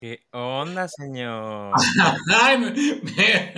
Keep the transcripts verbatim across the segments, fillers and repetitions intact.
¿Qué onda, señor? Ay, me- me-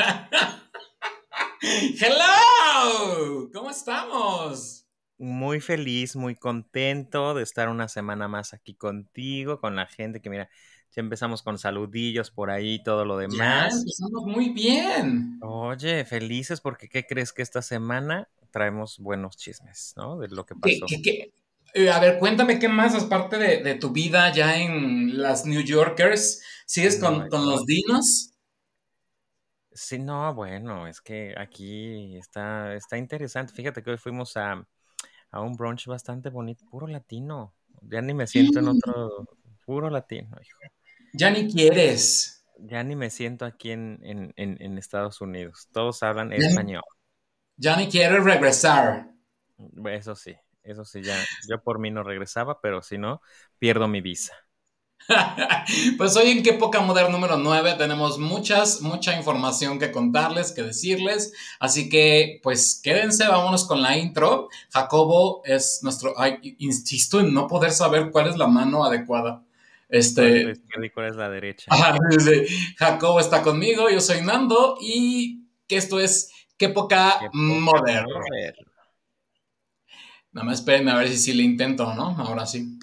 Hello, ¿cómo estamos? Muy feliz, muy contento de estar una semana más aquí contigo, con la gente que mira, ya empezamos con saludillos por ahí y todo lo Ya demás. empezamos muy bien. Oye, felices porque ¿qué crees que esta semana traemos buenos chismes, ¿no? De lo que ¿Qué, pasó. qué- qué? Eh, a ver, cuéntame qué más es parte de, de tu vida ya en las New Yorkers. ¿Sigues En Nueva con, con York. los dinos? Sí, no, bueno, es que aquí está, está interesante. Fíjate que hoy fuimos a, a un brunch bastante bonito, puro latino. Ya ni me siento en otro, puro latino, hijo. Ya ni quieres. Ya ni me siento aquí en, en, en, en Estados Unidos. Todos hablan Ya ni, español. ya ni quieres regresar. Eso sí, eso sí, ya. Yo por mí no regresaba, pero si no, pierdo mi visa. Pues hoy en Qué Poca Modern número nueve tenemos muchas, mucha información que contarles, que decirles. Así que, pues quédense, vámonos con la intro. Jacobo es nuestro. Ay, insisto en no poder saber cuál es la mano adecuada. ¿Cuál es la Este. izquierda y cuál es la derecha? Ajá, dice, Jacobo está conmigo, yo soy Nando y que esto es Qué Poca Qué poca Modern. moderna. Nada más espérenme a ver si sí le intento, ¿no? Ahora sí.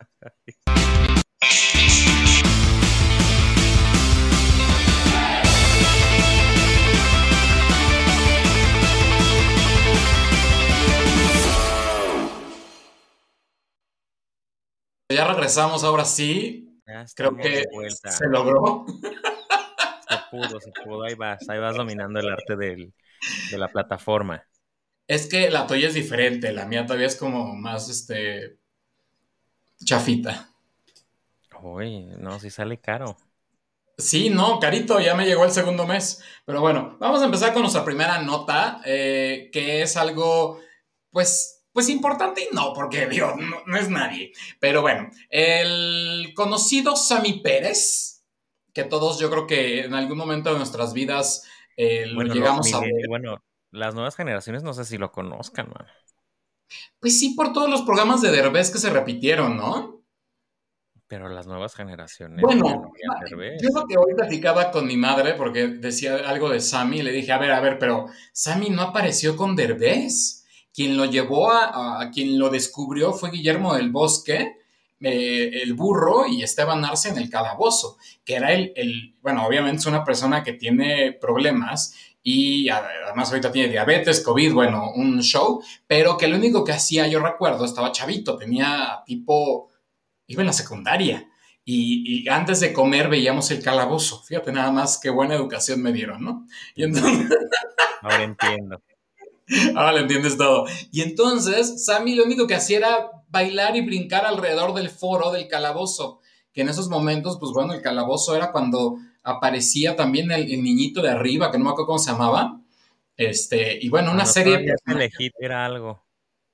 Ya regresamos, ahora sí. Ya Creo estamos que de se vuelta. logró. Se pudo, se pudo. Ahí vas, ahí vas dominando el arte del, de la plataforma. Es que la tuya es diferente, la mía todavía es como más, este, chafita. Uy, no, si sale caro. Sí, no, carito, ya me llegó el segundo mes. Pero bueno, vamos a empezar con nuestra primera nota, eh, que es algo, pues, pues importante y no, porque digo, no, no es nadie. Pero bueno, el conocido Sammy Pérez, que todos yo creo que en algún momento de nuestras vidas eh, lo Bueno, los llegamos a millennials, ver. bueno, las nuevas generaciones no sé si lo conozcan, man. Pues sí, por todos los programas de Derbez que se repitieron, ¿no? Pero las nuevas generaciones ya no Bueno, vean yo Derbez. lo que hoy platicaba con mi madre, porque decía algo de Sammy, y le dije, a ver, a ver, pero Sammy no apareció con Derbez. Quien lo llevó a, a, a quien lo descubrió fue Guillermo del Bosque, eh, el burro, y Esteban Arce en el calabozo, que era el, el, bueno, obviamente es una persona que tiene problemas y además ahorita tiene diabetes, COVID, bueno, un show, pero que lo único que hacía, yo recuerdo, estaba chavito, tenía tipo iba en la secundaria. Y, y, antes de comer veíamos el calabozo. Fíjate nada más qué buena educación me dieron, ¿no? Y entonces, Vaya, ahora entiendo. ahora lo entiendes todo. Y entonces, Sammy lo único que hacía era bailar y brincar alrededor del foro del calabozo. Que en esos momentos, pues bueno, el calabozo era cuando aparecía también el, el niñito de arriba, que no me acuerdo cómo se llamaba. Este, y bueno, una Cuando serie de todavía personajes. Telehit era algo.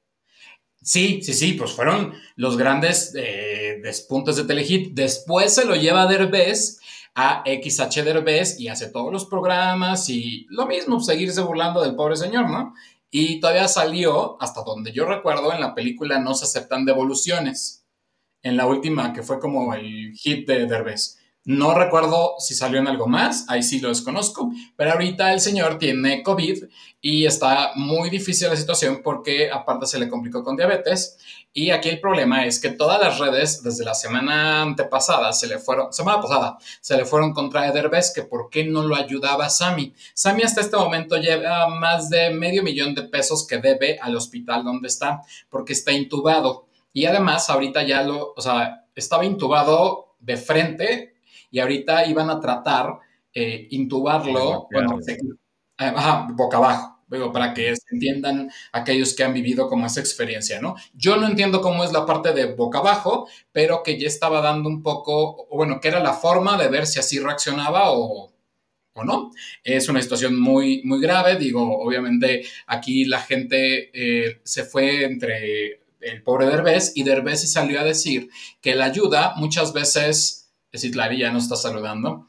Sí, sí, sí, pues fueron los grandes eh, despuntes de Telehit. Después se lo lleva Derbez a X H Derbez y hace todos los programas y lo mismo, seguirse burlando del pobre señor, ¿no? Y todavía salió, hasta donde yo recuerdo, en la película No se aceptan devoluciones, en la última que fue como el hit de Derbez. No recuerdo si salió en algo más, ahí sí lo desconozco, pero ahorita el señor tiene COVID y está muy difícil la situación porque aparte se le complicó con diabetes y aquí el problema es que todas las redes desde la semana antepasada se le fueron, semana pasada, se le fueron contra Derbez que por qué no lo ayudaba Sammy. Sammy hasta este momento lleva más de medio millón de pesos que debe al hospital donde está porque está intubado. Y además, ahorita ya lo, o sea, estaba intubado de frente y ahorita iban a tratar eh, De intubarlo, bueno, voltearlo. se- ajá, boca abajo, digo, para Ujú. que se entiendan aquellos que han vivido como esa experiencia, ¿no? Yo no entiendo cómo es la parte de boca abajo, pero que ya estaba dando un poco, o bueno, que era la forma de ver si así reaccionaba o, o no. Es una situación muy, muy grave. Digo, obviamente aquí la gente eh, se fue entre el pobre Derbez y Derbez sí salió a decir que la ayuda muchas veces, es decir, Clary ya nos está saludando,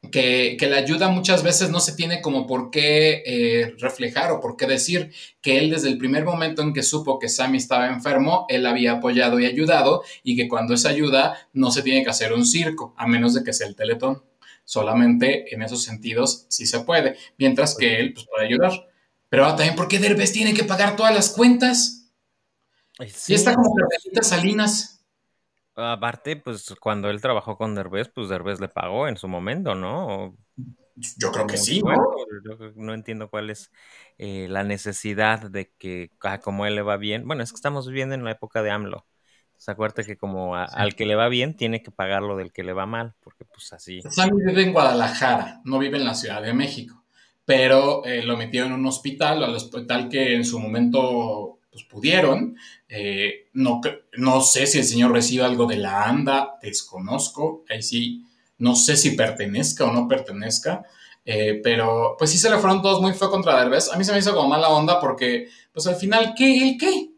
que, que la ayuda muchas veces no se tiene como por qué eh, reflejar o por qué decir que él desde el primer momento en que supo que Sammy estaba enfermo, él había apoyado y ayudado y que cuando es ayuda no se tiene que hacer un circo, a menos de que sea el Teletón. Solamente en esos sentidos sí se puede, mientras Pues, que él pues puede ayudar. Pero ahora también, ¿por qué Derbez tiene que pagar todas las cuentas? eh, Y sí, está como así Carmelita Salinas. aparte, pues cuando él trabajó con Derbez, pues Derbez le pagó en su momento, ¿no? O Yo creo que muy sí, bueno, ¿no? yo creo que no entiendo cuál es eh, la necesidad de que, ah, como a él le va bien, bueno, es que estamos viviendo en la época de AMLO. Entonces, acuérdate que como a- al que le va bien, tiene que pagar lo del que le va mal, porque pues así. Sammy vive en Guadalajara, no vive en la Ciudad de México, pero eh, lo metieron en un hospital, al hospital que en su momento pues, pudieron. Eh, no, no sé si el señor recibe algo de la ANDA, desconozco, ahí sí, no sé si pertenezca o no pertenezca, eh, pero pues sí se le fueron todos muy feo contra Derbez. A mí se me hizo como mala onda porque, pues al final, ¿qué? ¿El qué?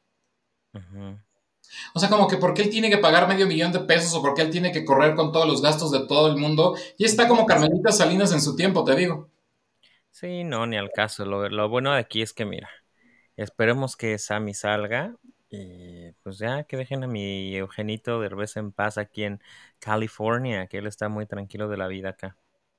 Ujú. O sea, como que ¿por qué él tiene que pagar medio millón de pesos o por qué él tiene que correr con todos los gastos de todo el mundo? Y está como Carmelita Salinas en su tiempo, te digo. Sí, no, ni al caso. Lo, lo bueno de aquí es que, mira, esperemos que Sammy salga y pues ya que dejen a mi Eugenito Derbez en paz aquí en California, que él está muy tranquilo de la vida acá.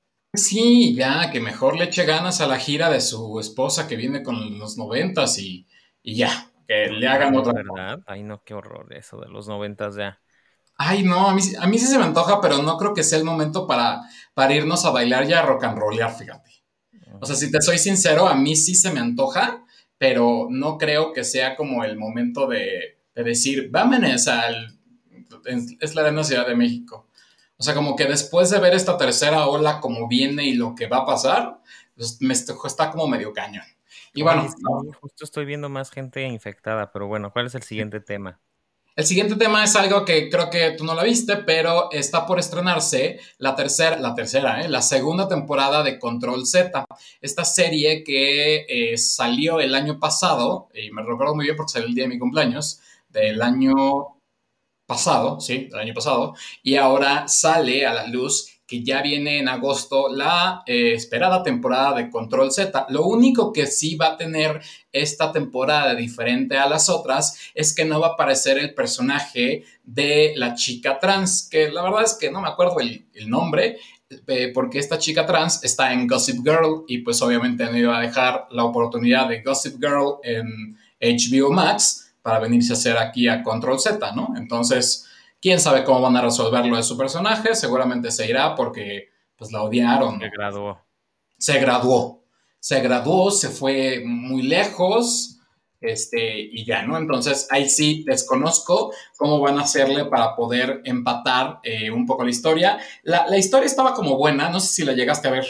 Sí, ya, que mejor le eche ganas a la gira de su esposa que viene con los noventas y, y ya, que le Otra hagan vez, otra. ¿verdad? Ay, no, qué horror eso de los noventas ya. Ay, no, a mí, sí- a mí sí se me antoja, pero no creo que sea el momento para, para irnos a bailar y a rock and rollear, fíjate. O sea, Ujú. si te soy sincero, a mí sí se me antoja, pero no creo que sea como el momento de, de decir, vámonos al... Es la Arena Ciudad de México. O sea, como que después de ver esta tercera ola, como viene y lo que va a pasar, pues me está como medio cañón. Y Oye, bueno, sí, justo estoy viendo más gente infectada, pero bueno, ¿cuál es el siguiente tema? el siguiente tema es algo que creo que tú no lo viste, pero está por estrenarse la tercera, la tercera, ¿eh? La segunda temporada de Control Z. Esta serie que eh, salió el año pasado, y me recuerdo muy bien porque salió el día de mi cumpleaños, del Ujú. año pasado, sí, del año pasado, y ahora sale a la luz que ya viene en agosto la eh, esperada temporada de Control Z. Lo único que sí va a tener esta temporada diferente a las otras es que no va a aparecer el personaje de la chica trans, que la verdad es que no me acuerdo el, el nombre, eh, porque esta chica trans está en Gossip Girl y pues obviamente no iba a dejar la oportunidad de Gossip Girl en H B O Max para venirse a hacer aquí a Control Z, ¿no? Entonces, quién sabe cómo van a resolver lo de su personaje, seguramente se irá porque pues la odiaron, Se ¿no? graduó. Se graduó, se graduó, se fue muy lejos, este, y ya, ¿no? Entonces, ahí sí desconozco cómo van a hacerle para poder empatar eh, un poco la historia. La, la historia estaba como buena, no sé si la llegaste a ver.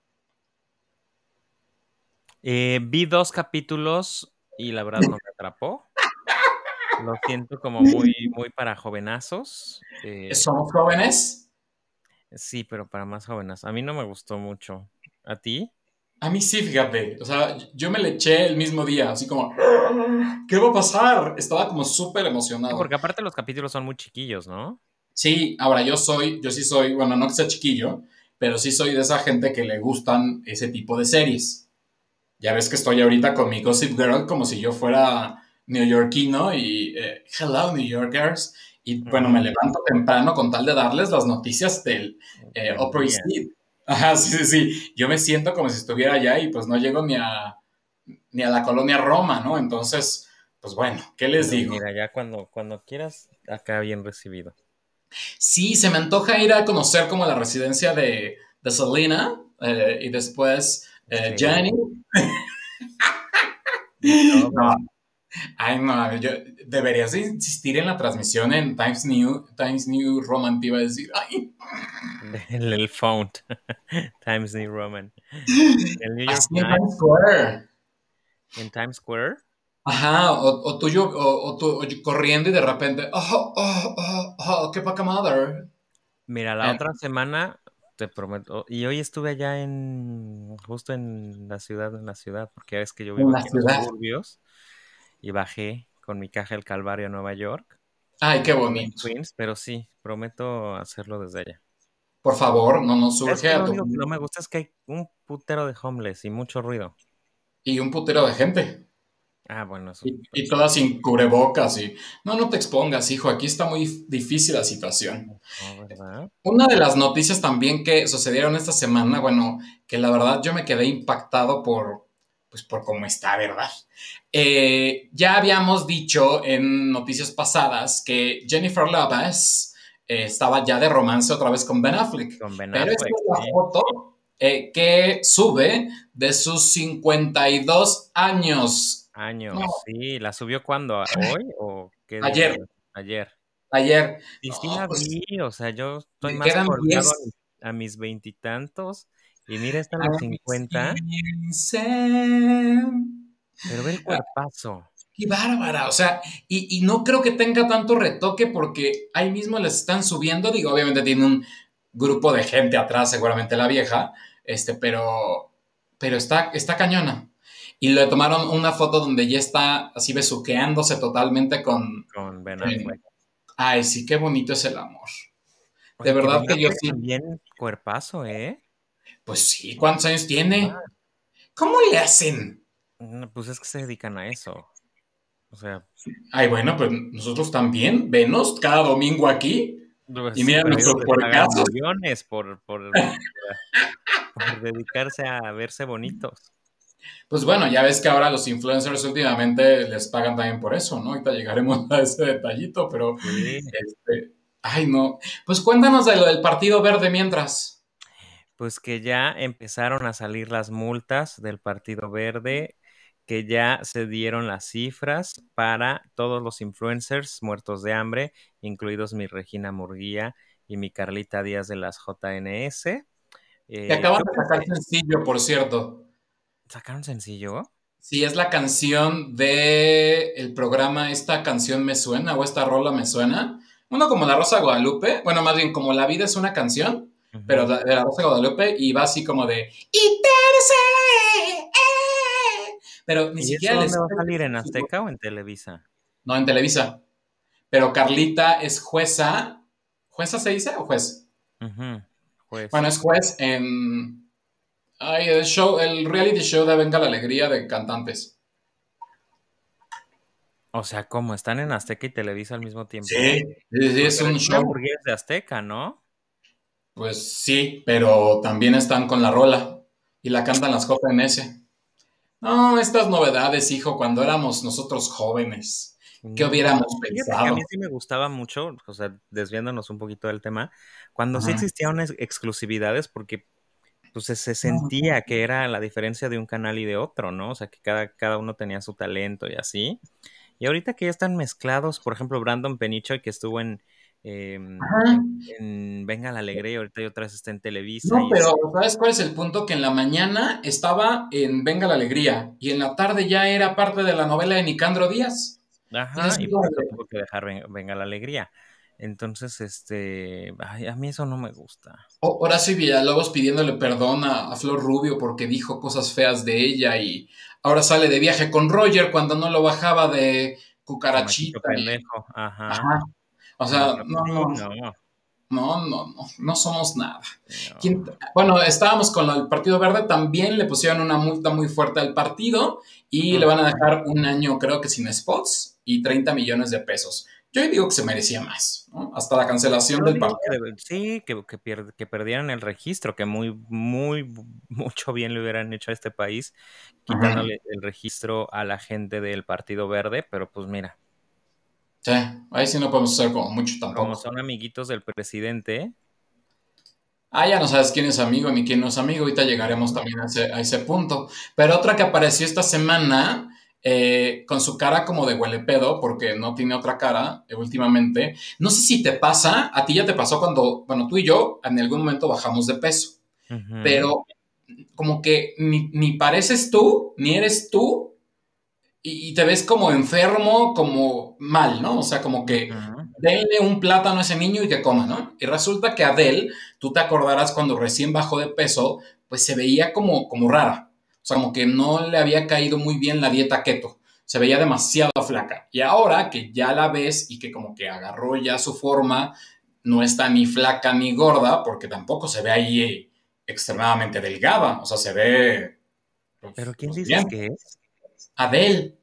Eh, vi dos capítulos y la verdad no me atrapó. Lo siento como muy, muy para jovenazos. Eh, Somos jóvenes. sí, pero para más jóvenes. A mí no me gustó mucho. ¿A ti? A mí sí, fíjate. O sea, yo me le eché el mismo día, así como, ¿qué va a pasar? Estaba como súper Sí, emocionado. porque aparte los capítulos son muy chiquillos, ¿no? Sí, ahora yo soy, yo sí soy, bueno, no que sea chiquillo, pero sí soy de esa gente que le gustan ese tipo de series. Ya ves que estoy ahorita con mi Gossip Girl como si yo fuera neoyorquino y eh, hello New Yorkers. Y bueno, me Ujú. levanto temprano con tal de darles las noticias del eh, Del Upper día. East Side. Ajá, sí, sí, sí. Yo me siento como si estuviera allá y pues no llego ni a, ni a la colonia Roma, ¿no? Entonces, pues bueno, ¿qué les Pero digo? mira, ya cuando, cuando quieras, acá bien recibido. Sí, se me antoja ir a conocer como la residencia de, de Selena eh, y después eh, Sí. Jenny. Y No, todo. ay, no, yo deberías de insistir en la transmisión en Times New, Times New Roman, te iba a decir, ay, El, el font. Times New Roman. El New York así en Times Times. Square. En Times Square. Ajá, o, o tú, yo, o, o tú o yo corriendo y de repente, oh, oh, oh, oh, qué poca madre. Mira, la En, otra semana, te prometo, y hoy estuve allá en, justo en la ciudad, en la ciudad, porque ya ves que yo en vivo la aquí en los ciudad. suburbios, y bajé con mi caja El Calvario a Nueva York, Ay, y qué estuve en bonito. Queens, pero sí, prometo hacerlo desde allá. Por favor, no nos ¿Sabes surge qué? a Lo tu... único que no me gusta es que hay un putero de homeless y mucho ruido. Y un putero de gente. Ah, bueno, eso, Y, y pues sí. todas sin cubrebocas y... No, no te expongas, hijo, aquí está muy difícil la situación. No, ¿verdad? Una de las noticias también que sucedieron esta semana, bueno, que la verdad yo me quedé impactado por, pues por cómo está, ¿verdad? Eh, ya habíamos dicho en noticias pasadas que Jennifer Lopez eh, estaba ya de romance otra vez con Ben Affleck, Con Ben pero esta Affleck, es la sí. foto eh, que sube de sus cincuenta y dos años. No, Años, sí. ¿La subió cuándo? ¿A- ¿Hoy o qué día ayer, fue? Ayer. ayer, Y sí no, la pues vi, o sea, yo estoy le más quedan colgado a diez mis, a mis veintitantos y mira, está en a los mis cincuenta, quince. pero ve el cuerpazo. Qué bárbara, o sea, y, y no creo que tenga tanto retoque porque ahí mismo les están subiendo, digo, obviamente tiene un grupo de gente atrás, seguramente la vieja, este, pero, pero está, está cañona. Y le tomaron una foto donde ya está así besuqueándose totalmente con... Con Ben eh, Affleck. ay, sí, qué bonito es el amor. De Oye, que verdad Ben que yo Affleck sí, también cuerpazo, ¿eh? pues sí, ¿cuántos años tiene? Ah, ¿Cómo le hacen? no, pues es que se dedican a eso. O sea, Ay, bueno, pues nosotros también, venos cada domingo aquí pues y sí, mira pero ellos nuestros les pagan porcazos. millones por, por, por dedicarse a verse bonitos. Pues bueno, ya ves que ahora los influencers últimamente les pagan también por eso, ¿no? Ahorita llegaremos a ese detallito, pero, Sí. este, ay, no. Pues cuéntanos de lo del Partido Verde mientras. Pues que ya empezaron a salir las multas del Partido Verde, que ya se dieron las cifras para todos los influencers muertos de hambre, incluidos mi Regina Murguía y mi Carlita Díaz de las J N S. Que Eh, acaban ¿qué de opinas sacar de- sencillo, por cierto. ¿Sacaron sencillo? Sí, es la canción de el programa Esta canción me suena o esta rola me suena. Uno como La Rosa de Guadalupe, bueno, más bien como La vida es una canción, pero Ujú. de de La Rosa de Guadalupe y va así como de y te besé, eh". Pero ni ¿Y eso siquiera les... dónde va a salir? ¿En Azteca o en Televisa? No, en Televisa. Pero Carlita es jueza. ¿Jueza se dice o juez? Ujú. Bueno, Pues, es juez en... Ay, el show, el reality show de Venga la Alegría de cantantes. o sea, ¿cómo? ¿Están en Azteca y Televisa al mismo Sí, tiempo? sí, sí, es Porque un Regina show. Murguía es de Azteca, ¿no? Pues sí, pero también están con la rola y la cantan las J N S. No, estas novedades, hijo, cuando éramos nosotros jóvenes, ¿qué No, hubiéramos fíjate que a mí pensado? sí me gustaba mucho, o sea, desviándonos un poquito del tema, cuando sí Ajá. existían ex- exclusividades, porque pues se, se sentía que era la diferencia de un canal y de otro, ¿no? O sea, que cada, cada uno tenía su talento y así. Y ahorita que ya están mezclados, por ejemplo, Brandon Penichoy, que estuvo en, em, Ajá. en, en Venga la Alegría, y ahorita y otra vez está en Televisa No, y pero es, ¿sabes cuál es el punto? Que en la mañana estaba en Venga la Alegría y en la tarde ya era parte de la novela de Nicandro Díaz. Y es ajá, así y por como eso de, tuvo que dejar Ven- Venga la Alegría. Entonces, este, ay, a mí eso no me gusta. "Oh, Horacio Villalobos pidiéndole perdón a, a Flor Rubio porque dijo cosas feas de ella y ahora sale de viaje con Roger cuando no lo bajaba de Chamaquito cucarachita y, pendejo, ajá. ajá, o No, sea, pero no, sí, no, no, no, no, no, no somos nada. no. ¿Quién- Bueno, estábamos con lo del Partido Verde, también le pusieron una multa muy fuerte al partido y le van a Ujú. dejar un año, creo que sin spots y treinta millones de pesos. Yo digo que se merecía más, ¿no? Hasta la cancelación Yo del digo que partido. debe- sí, que, que, pier- que perdieran el registro, que muy, muy, bu- mucho bien le hubieran hecho a este país, Ajá. quitándole el registro a la gente del Partido Verde, pero pues mira, Sí, ahí sí no podemos hacer como mucho como tampoco. son amiguitos del presidente, Ah, ya no sabes quién es amigo ni quién no es amigo. Ahorita llegaremos no, también a ese, a ese punto. Pero otra que apareció esta semana, eh, con su cara como de huele pedo, porque no tiene otra cara eh, últimamente. No sé si te pasa, a ti ya te pasó cuando, bueno, tú y yo en algún momento bajamos de peso, ujú, pero como que ni, ni pareces tú, ni eres tú, y, y te ves como enfermo, como mal, ¿no? O sea, como que ujú. denle un plátano a ese niño y que coma, ¿no? Y resulta que Adele, tú te acordarás cuando recién bajó de peso, pues se veía como, como rara. O sea, como que no le había caído muy bien la dieta keto. Se veía demasiado flaca. Y ahora que ya la ves y que como que agarró ya su forma, no está ni flaca ni gorda, porque tampoco se ve ahí extremadamente delgada, o sea, se ve, ¿Pero pues, quién pues dices bien. que es? Adele,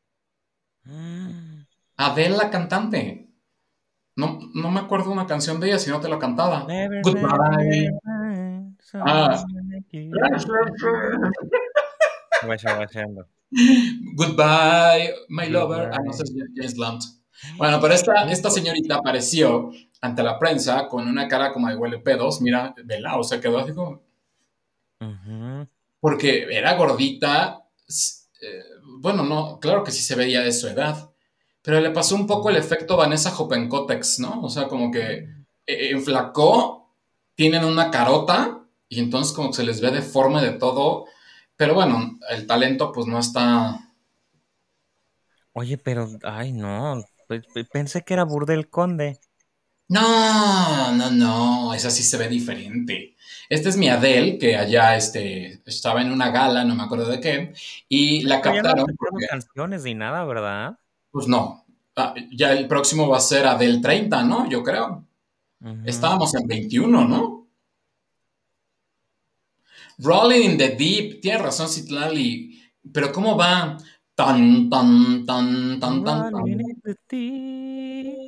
Mm. Adele la cantante. No, no me acuerdo una canción de ella si no te la cantaba. Never, never, Goodbye. never mind Ah. someone like you. Guacha, guachando. Goodbye, my lover. Ah, no sé Goodbye. si es James Blunt. Bueno, pero esta, Oye, esta señorita apareció ante la prensa con una cara como de huele pedos. Mira, de lado, se quedó así como. ujú. Porque era gordita. eh, bueno, no, claro que sí se veía de su edad. Pero le pasó un poco el efecto Vanessa Hoppenkotex, ¿no? O sea, como que eh, enflacó, tienen una carota y entonces como que se les ve deforme de todo. Pero bueno, el talento pues no está. Oye, pero, ay, no. pe- pe- Pensé que era Burdel Conde. No, no, no, esa sí se ve diferente. Este es mi Adele, que allá este, estaba en una gala, no me acuerdo de qué, y Oye, la pero ya no han captaron sacado porque, canciones ni nada, ¿verdad? pues no, ah, ya el próximo va a ser Adele treinta, ¿no? Yo creo. Ujú. Estábamos en veintiuno, ¿no? Rolling in the Deep, tienes razón, Citlali, pero ¿cómo va? Tan, tan, tan, tan, tan, tan. Running in the deep.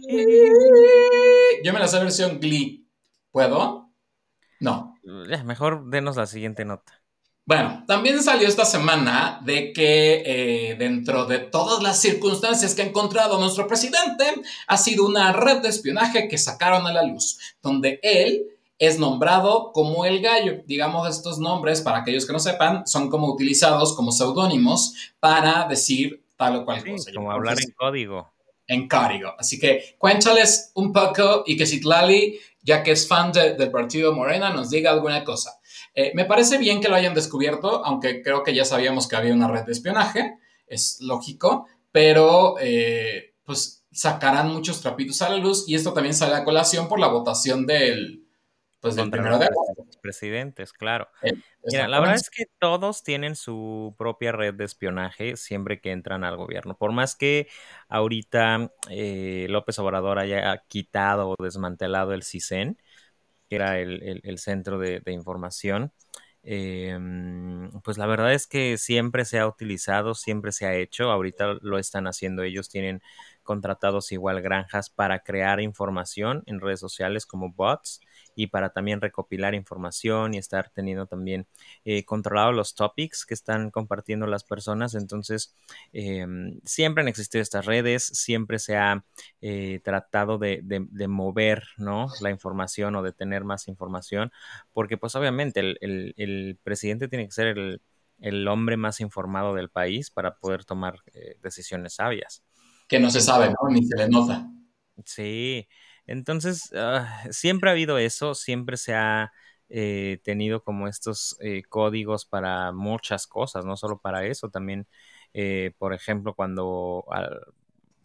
Yo me la sé versión Glee. ¿Puedo? No. Ya, mejor denos la siguiente nota. Bueno, también salió esta semana de que eh, dentro de todas las circunstancias que ha encontrado nuestro presidente, ha sido una red de espionaje que sacaron a la luz, donde él es nombrado como el gallo. Digamos, estos nombres, para aquellos que no sepan, son como utilizados como seudónimos para decir tal o cual Sí, cosa. Yo como creo que hablar es en código. en código. Así que cuéntales un poco y que Citlali, ya que es fan de, del partido Morena, nos diga alguna cosa. Eh, me parece bien que lo hayan descubierto, aunque creo que ya sabíamos que había una red de espionaje, es lógico, pero eh, pues sacarán muchos trapitos a la luz y esto también sale a colación por la votación del, pues, del Contra primero los de pres- agosto. presidentes, claro. Eh, Mira, la verdad exactamente. es que todos tienen su propia red de espionaje siempre que entran al gobierno. Por más que ahorita eh, López Obrador haya quitado o desmantelado el CISEN, que era el, el- el centro de, de información, eh, pues la verdad es que siempre se ha utilizado, siempre se ha hecho. Ahorita lo están haciendo ellos, tienen contratados igual granjas para crear información en redes sociales como bots y para también recopilar información y estar teniendo también eh, controlado los topics que están compartiendo las personas. Entonces, eh, siempre han existido estas redes, siempre se ha eh, tratado de, de, de, mover, ¿no?, la información o de tener más información, porque pues obviamente el, el, el presidente tiene que ser el, el, hombre más informado del país para poder tomar eh, decisiones sabias. Que no se sabe, ¿no? Ni Entonces, se le nota. sí, entonces uh, siempre ha habido eso, siempre se ha eh, tenido como estos eh, códigos para muchas cosas, no solo para eso, también, eh, por ejemplo, cuando, uh,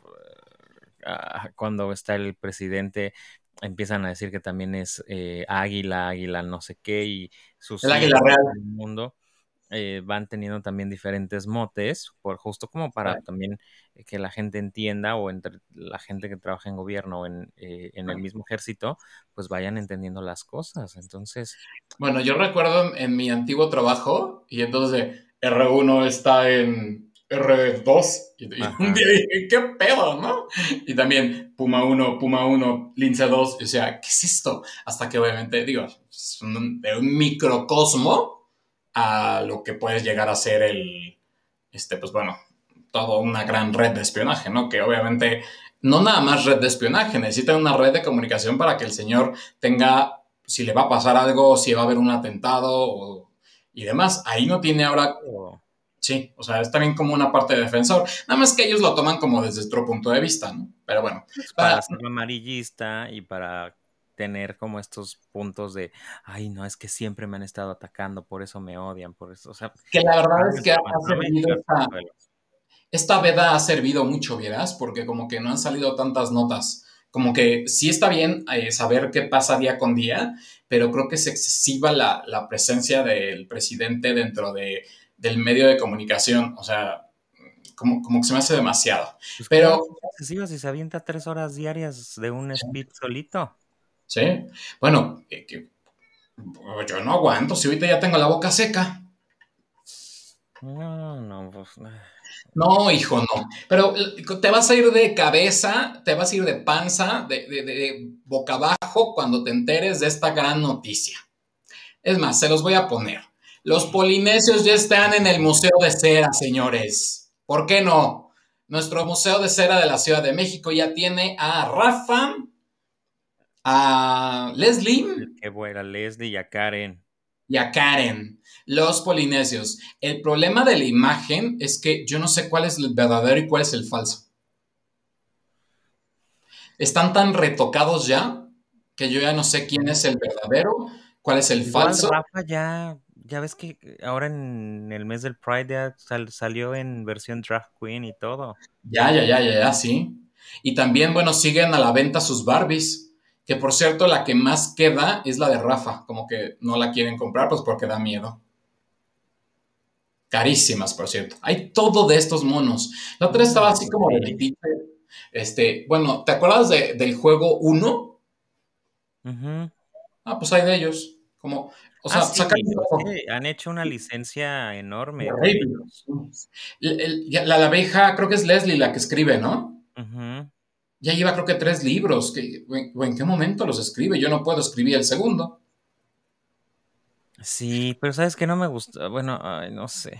uh, cuando está el presidente, empiezan a decir que también es eh, águila, águila, no sé qué, y sus El águila hijos y todo real. el mundo eh, van teniendo también diferentes motes, por justo como para también eh, que la gente entienda o entre la gente que trabaja en gobierno o en, eh, en el mismo ejército, pues vayan entendiendo las cosas. Entonces, Bueno, yo recuerdo en, en mi antiguo trabajo, y entonces R uno está en R dos, y, y un ajá. día dije, ¿qué pedo, no? Y también Puma uno, Puma uno, Lince dos, o sea, ¿qué es esto? Hasta que obviamente, digo, es un, de un microcosmo a lo que puedes llegar a ser el, este, pues bueno, toda una gran red de espionaje, ¿no? Que obviamente no nada más red de espionaje, necesita una red de comunicación para que el señor tenga, si le va a pasar algo, si va a haber un atentado o, y demás. Ahí no tiene ahora, Oh, sí, o sea, es también como una parte de defensor. Nada más que ellos lo toman como desde otro punto de vista, ¿no? Pero bueno, pues para, para ser amarillista y para tener como estos puntos de, ay, no, es que siempre me han estado atacando, por eso me odian, por eso, o sea, que la verdad es que cálmense, ha, man, ha no me servido digan esta, consuelo. esta veda ha servido mucho, ¿vieras? Porque como que no han salido tantas notas. Como que sí está bien eh, saber qué pasa día con día, pero creo que es excesiva la, la presencia del presidente dentro de, del medio de comunicación. O sea, como, como que se me hace demasiado. Pues cómo Pero que es excesivo si se avienta tres horas diarias de un speech solito. ¿sí? Bueno, eh, que- yo no aguanto, si ahorita ya tengo la boca seca. No, no, pues, ah, No, hijo, no. Pero te vas a ir de cabeza, te vas a ir de panza, de, de, de boca abajo cuando te enteres de esta gran noticia. Es más, se los voy a poner. Los polinesios ya están en el Museo de Cera, señores. ¿Por qué no? Nuestro Museo de Cera de la Ciudad de México ya tiene a Rafa, a el Leslie que vuela, Leslie y a Karen. y a Karen, los polinesios. El problema de la imagen es que yo no sé cuál es el verdadero y cuál es el falso. Están tan retocados ya que yo ya no sé quién es el verdadero, cuál es el Igual falso. Rafa ya, ya ves que ahora en el mes del Pride ya sal- salió en versión drag queen y todo. Ya, ya, ya, ya, ya, sí. Y también, bueno, siguen a la venta sus Barbies, que por cierto, la que más queda es la de Rafa, como que no la quieren comprar, pues porque da miedo. Carísimas, por cierto. Hay todo de estos monos. La otra estaba No, así pues como de sí. metiche. Este, bueno, ¿te acuerdas de- del juego uno? Ujú. Ah, pues hay de ellos. Como, o Ah, sea, sacan sí, un es juego que han hecho una licencia enorme con horrible. ellos. El- el- ya- la, la abeja, creo que es Leslie la que escribe, ¿no? Ujú. Ya lleva creo que tres libros. Que, o ¿En qué momento los escribe? Yo no puedo escribir el segundo. Sí, pero sabes que no me gusta. Bueno, ay, no sé.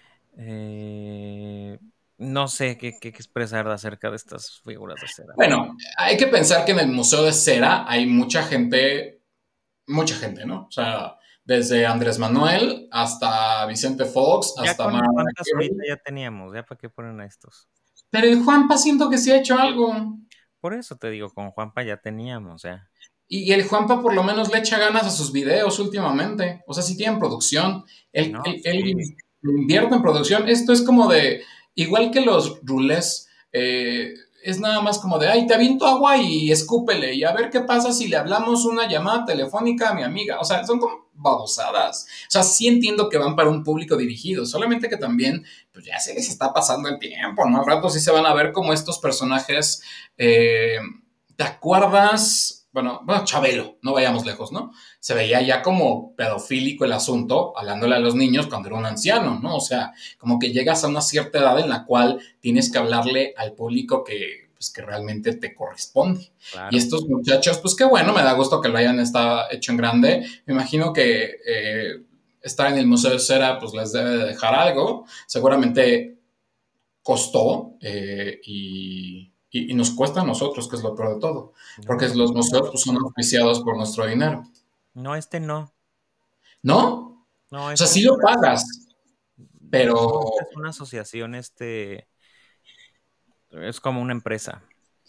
Eh, no sé qué, qué expresar acerca de estas figuras de cera, pero Bueno, hay que pensar que en el Museo de Cera hay mucha gente, mucha gente, ¿no? O sea, desde Andrés Manuel hasta Vicente Fox, ya hasta con el Mariah Juan Pazurita Carey. ya teníamos, ya para qué ponen a estos. Pero el Juanpa siento que sí ha hecho algo. Por eso te digo, con Juanpa ya teníamos, ya. Y el Juanpa por lo menos le echa ganas a sus videos últimamente. O sea, sí tienen producción. Él, No, él, él sí. invierte en producción. Esto es como de, igual que los rulés, eh, es nada más como de, ay, te aviento agua y escúpele y a ver qué pasa si le hablamos una llamada telefónica a mi amiga. O sea, son como babosadas. O sea, sí entiendo que van para un público dirigido, solamente que también, pues ya se les está pasando el tiempo, ¿no? Al rato sí se van a ver como estos personajes, eh, ¿te acuerdas? Bueno, bueno, Chabelo, no vayamos lejos, ¿no? Se veía ya como pedofílico el asunto, hablándole a los niños cuando era un anciano, ¿no? O sea, como que llegas a una cierta edad en la cual tienes que hablarle al público que, pues, que realmente te corresponde. Y Claro. estos muchachos, pues qué bueno, me da gusto que lo hayan estado hecho en grande. Me imagino que eh, estar en el Museo de Cera, pues les debe de dejar algo. Seguramente costó eh, y, y, y, nos cuesta a nosotros, que es lo peor de todo, No, porque no, los no museos lo pues, son cuesta. auspiciados por nuestro dinero, No, este no. ¿no? No, O sea, este es sí lo una, pagas, pero no, esta es una asociación, este, es como una empresa.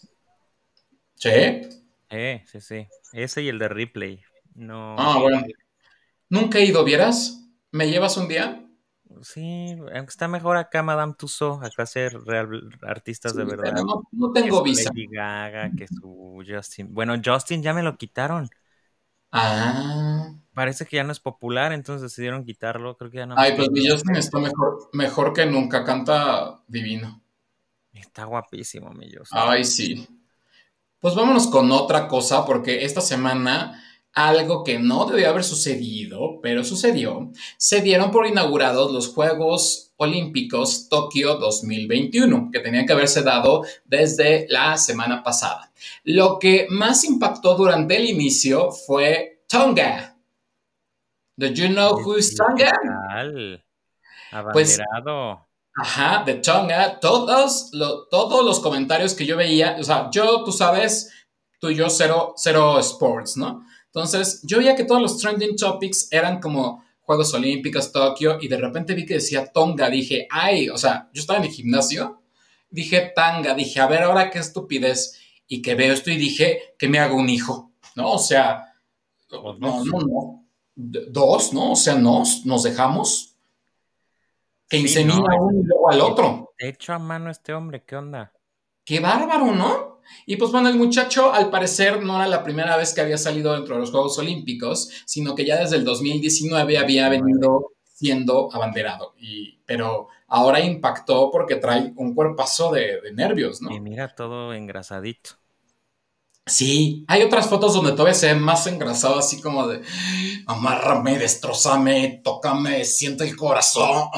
¿sí? Eh, sí, sí. Ese y el de Ripley. No, Ah, bueno, nunca he ido, ¿vieras? ¿Me llevas un día? sí, aunque está mejor acá Madame Tussauds, acá ser real, artistas de Sí, pero verdad. no, no Que tengo su visa. Lady Gaga, que su Justin. Bueno, Justin ya me lo quitaron. Ah, Parece que ya no es popular, entonces decidieron quitarlo. Creo que ya nada más ay, pues tiene mi dos Justin está meses. mejor, mejor que nunca, canta divino. Está guapísimo, mi Justin. Ay, sí. Pues vámonos con otra cosa, porque esta semana algo que no debió haber sucedido, pero sucedió, se dieron por inaugurados los Juegos Olímpicos Tokio dos mil veintiuno, que tenían que haberse dado desde la semana pasada. Lo que más impactó durante el inicio fue Tonga. Do you know Oye, who is sí, ¿qué Tonga? tal? Pues Abanderado. ajá, de Tonga, todos, lo, todos los comentarios que yo veía, o sea, yo, tú sabes, tú y yo, cero, cero sports, ¿no? Entonces, yo veía que todos los trending topics eran como Juegos Olímpicos, Tokio, y de repente vi que decía Tonga, dije, ay, o sea, yo estaba en el gimnasio, dije Tanga, dije, a ver, ahora qué estupidez, y que veo esto y dije, que me hago un hijo, ¿no? O sea, O no, dos. no, no, D- dos, ¿no? O sea, nos, nos dejamos, que Sí, no, insemina es uno y luego al he- otro. hecho a mano este hombre, ¿qué onda? Qué bárbaro, ¿no? Y pues bueno, el muchacho al parecer no era la primera vez que había salido dentro de los Juegos Olímpicos, sino que ya desde el dos mil diecinueve había Diecinueve. venido siendo abanderado. Y, pero ahora impactó porque trae un cuerpazo de, de nervios, Y ¿no? mira todo engrasadito. Sí, hay otras fotos donde todavía se ve más engrasado, así como de amárrame, destrozame, tócame, siente el corazón.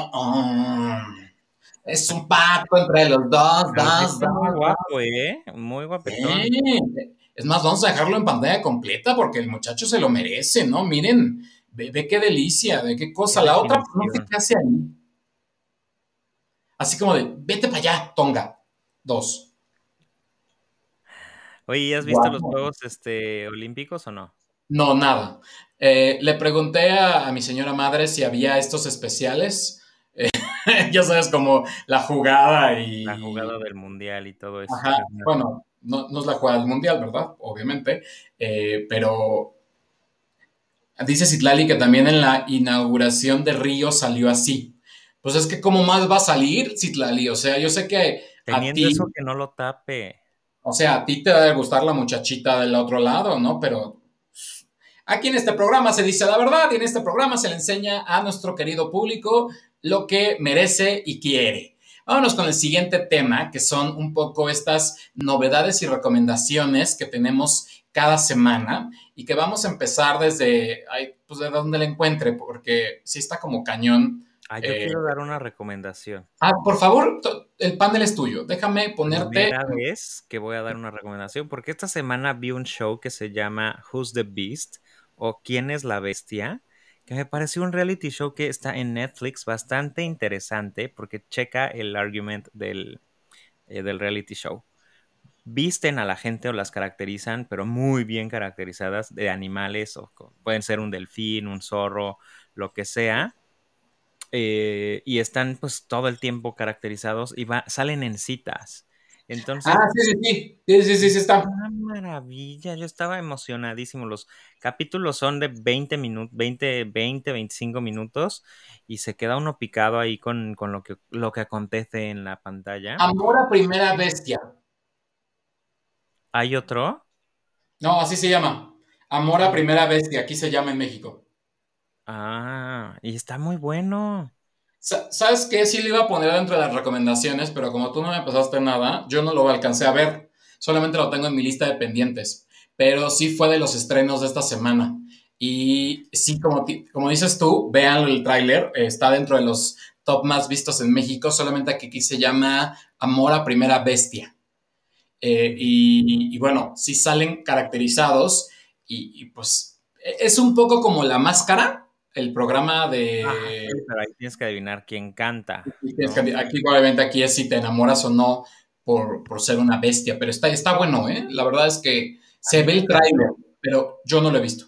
Es un pacto entre los dos, Al dos, viste muy dos, dos. guapo, ¿eh? Muy guapetón. Sí. Es más, vamos a dejarlo en pantalla completa porque el muchacho se lo merece, ¿no? Miren, ve, ve qué delicia, ve qué Qué cosa. La otra, pues, no sé definición. qué hace ahí. Así como de, vete para allá, Tonga. Dos. Oye, ¿y has visto los Guau. Juegos, este, olímpicos o no? No, nada. Eh, le pregunté a, a mi señora madre si había estos especiales. Eh, ya sabes, como la jugada La y... jugada del mundial y todo eso. Ajá, Ajá. bueno, no, no es la jugada del mundial, ¿verdad? Obviamente. Eh, pero dice Citlali que también en la inauguración de Río salió así. Pues es que, ¿cómo más va a salir, Citlali? O sea, yo sé que a Teniendo eso ti, que no lo tape. o sea, a ti te debe gustar la muchachita del otro lado, ¿no? Pero aquí en este programa se dice la verdad y en este programa se le enseña a nuestro querido público lo que merece y quiere. Vámonos con el siguiente tema, que son un poco estas novedades y recomendaciones que tenemos cada semana y que vamos a empezar desde, ay, pues de donde la encuentre, porque sí está como cañón. Ah, yo Eh, quiero dar una recomendación. ah, por favor, el panel es tuyo. Déjame ponerte. Primera vez que voy a dar una recomendación, porque esta semana vi un show que se llama Who's the Beast o ¿Quién es la bestia? Que me pareció un reality show que está en Netflix bastante interesante porque checa el argument del, eh, del reality show. Visten a la gente o las caracterizan, pero muy bien caracterizadas de animales, o co- pueden ser un delfín, un zorro, lo que sea, eh, y están pues todo el tiempo caracterizados y va, salen en citas. Ah, Entonces, sí, sí, sí. Sí, sí, sí, sí es está. una maravilla. Yo estaba emocionadísimo. Los capítulos son de veinte minutos, veinte, veinte, veinticinco minutos y se queda uno picado ahí con, con lo que, lo que acontece en la pantalla. Amor a primera bestia. ¿Hay otro? No, así se llama. Amor a Ah, primera bestia. Aquí se llama en México. ah, y está muy bueno. Sa- ¿Sabes qué? Sí le iba a poner dentro de las recomendaciones, pero como tú no me pasaste nada, yo no lo alcancé a ver. Solamente lo tengo en mi lista de pendientes. Pero sí fue de los estrenos de esta semana. Y sí, como, ti- como dices tú, vean el tráiler. eh, está dentro de los top más vistos en México. Solamente que aquí se llama Amor a primera bestia. Eh, y, y bueno, sí salen caracterizados. Y, y pues e- es un poco como La Máscara, el programa Ah, de... sí, pero ahí tienes que adivinar quién canta, Y tienes ¿no? que- aquí, obviamente, aquí es si te enamoras o no por, por ser una bestia, pero está, está bueno, ¿eh? La verdad es que A se mí ve me el tráiler, encantó, pero yo no lo he visto.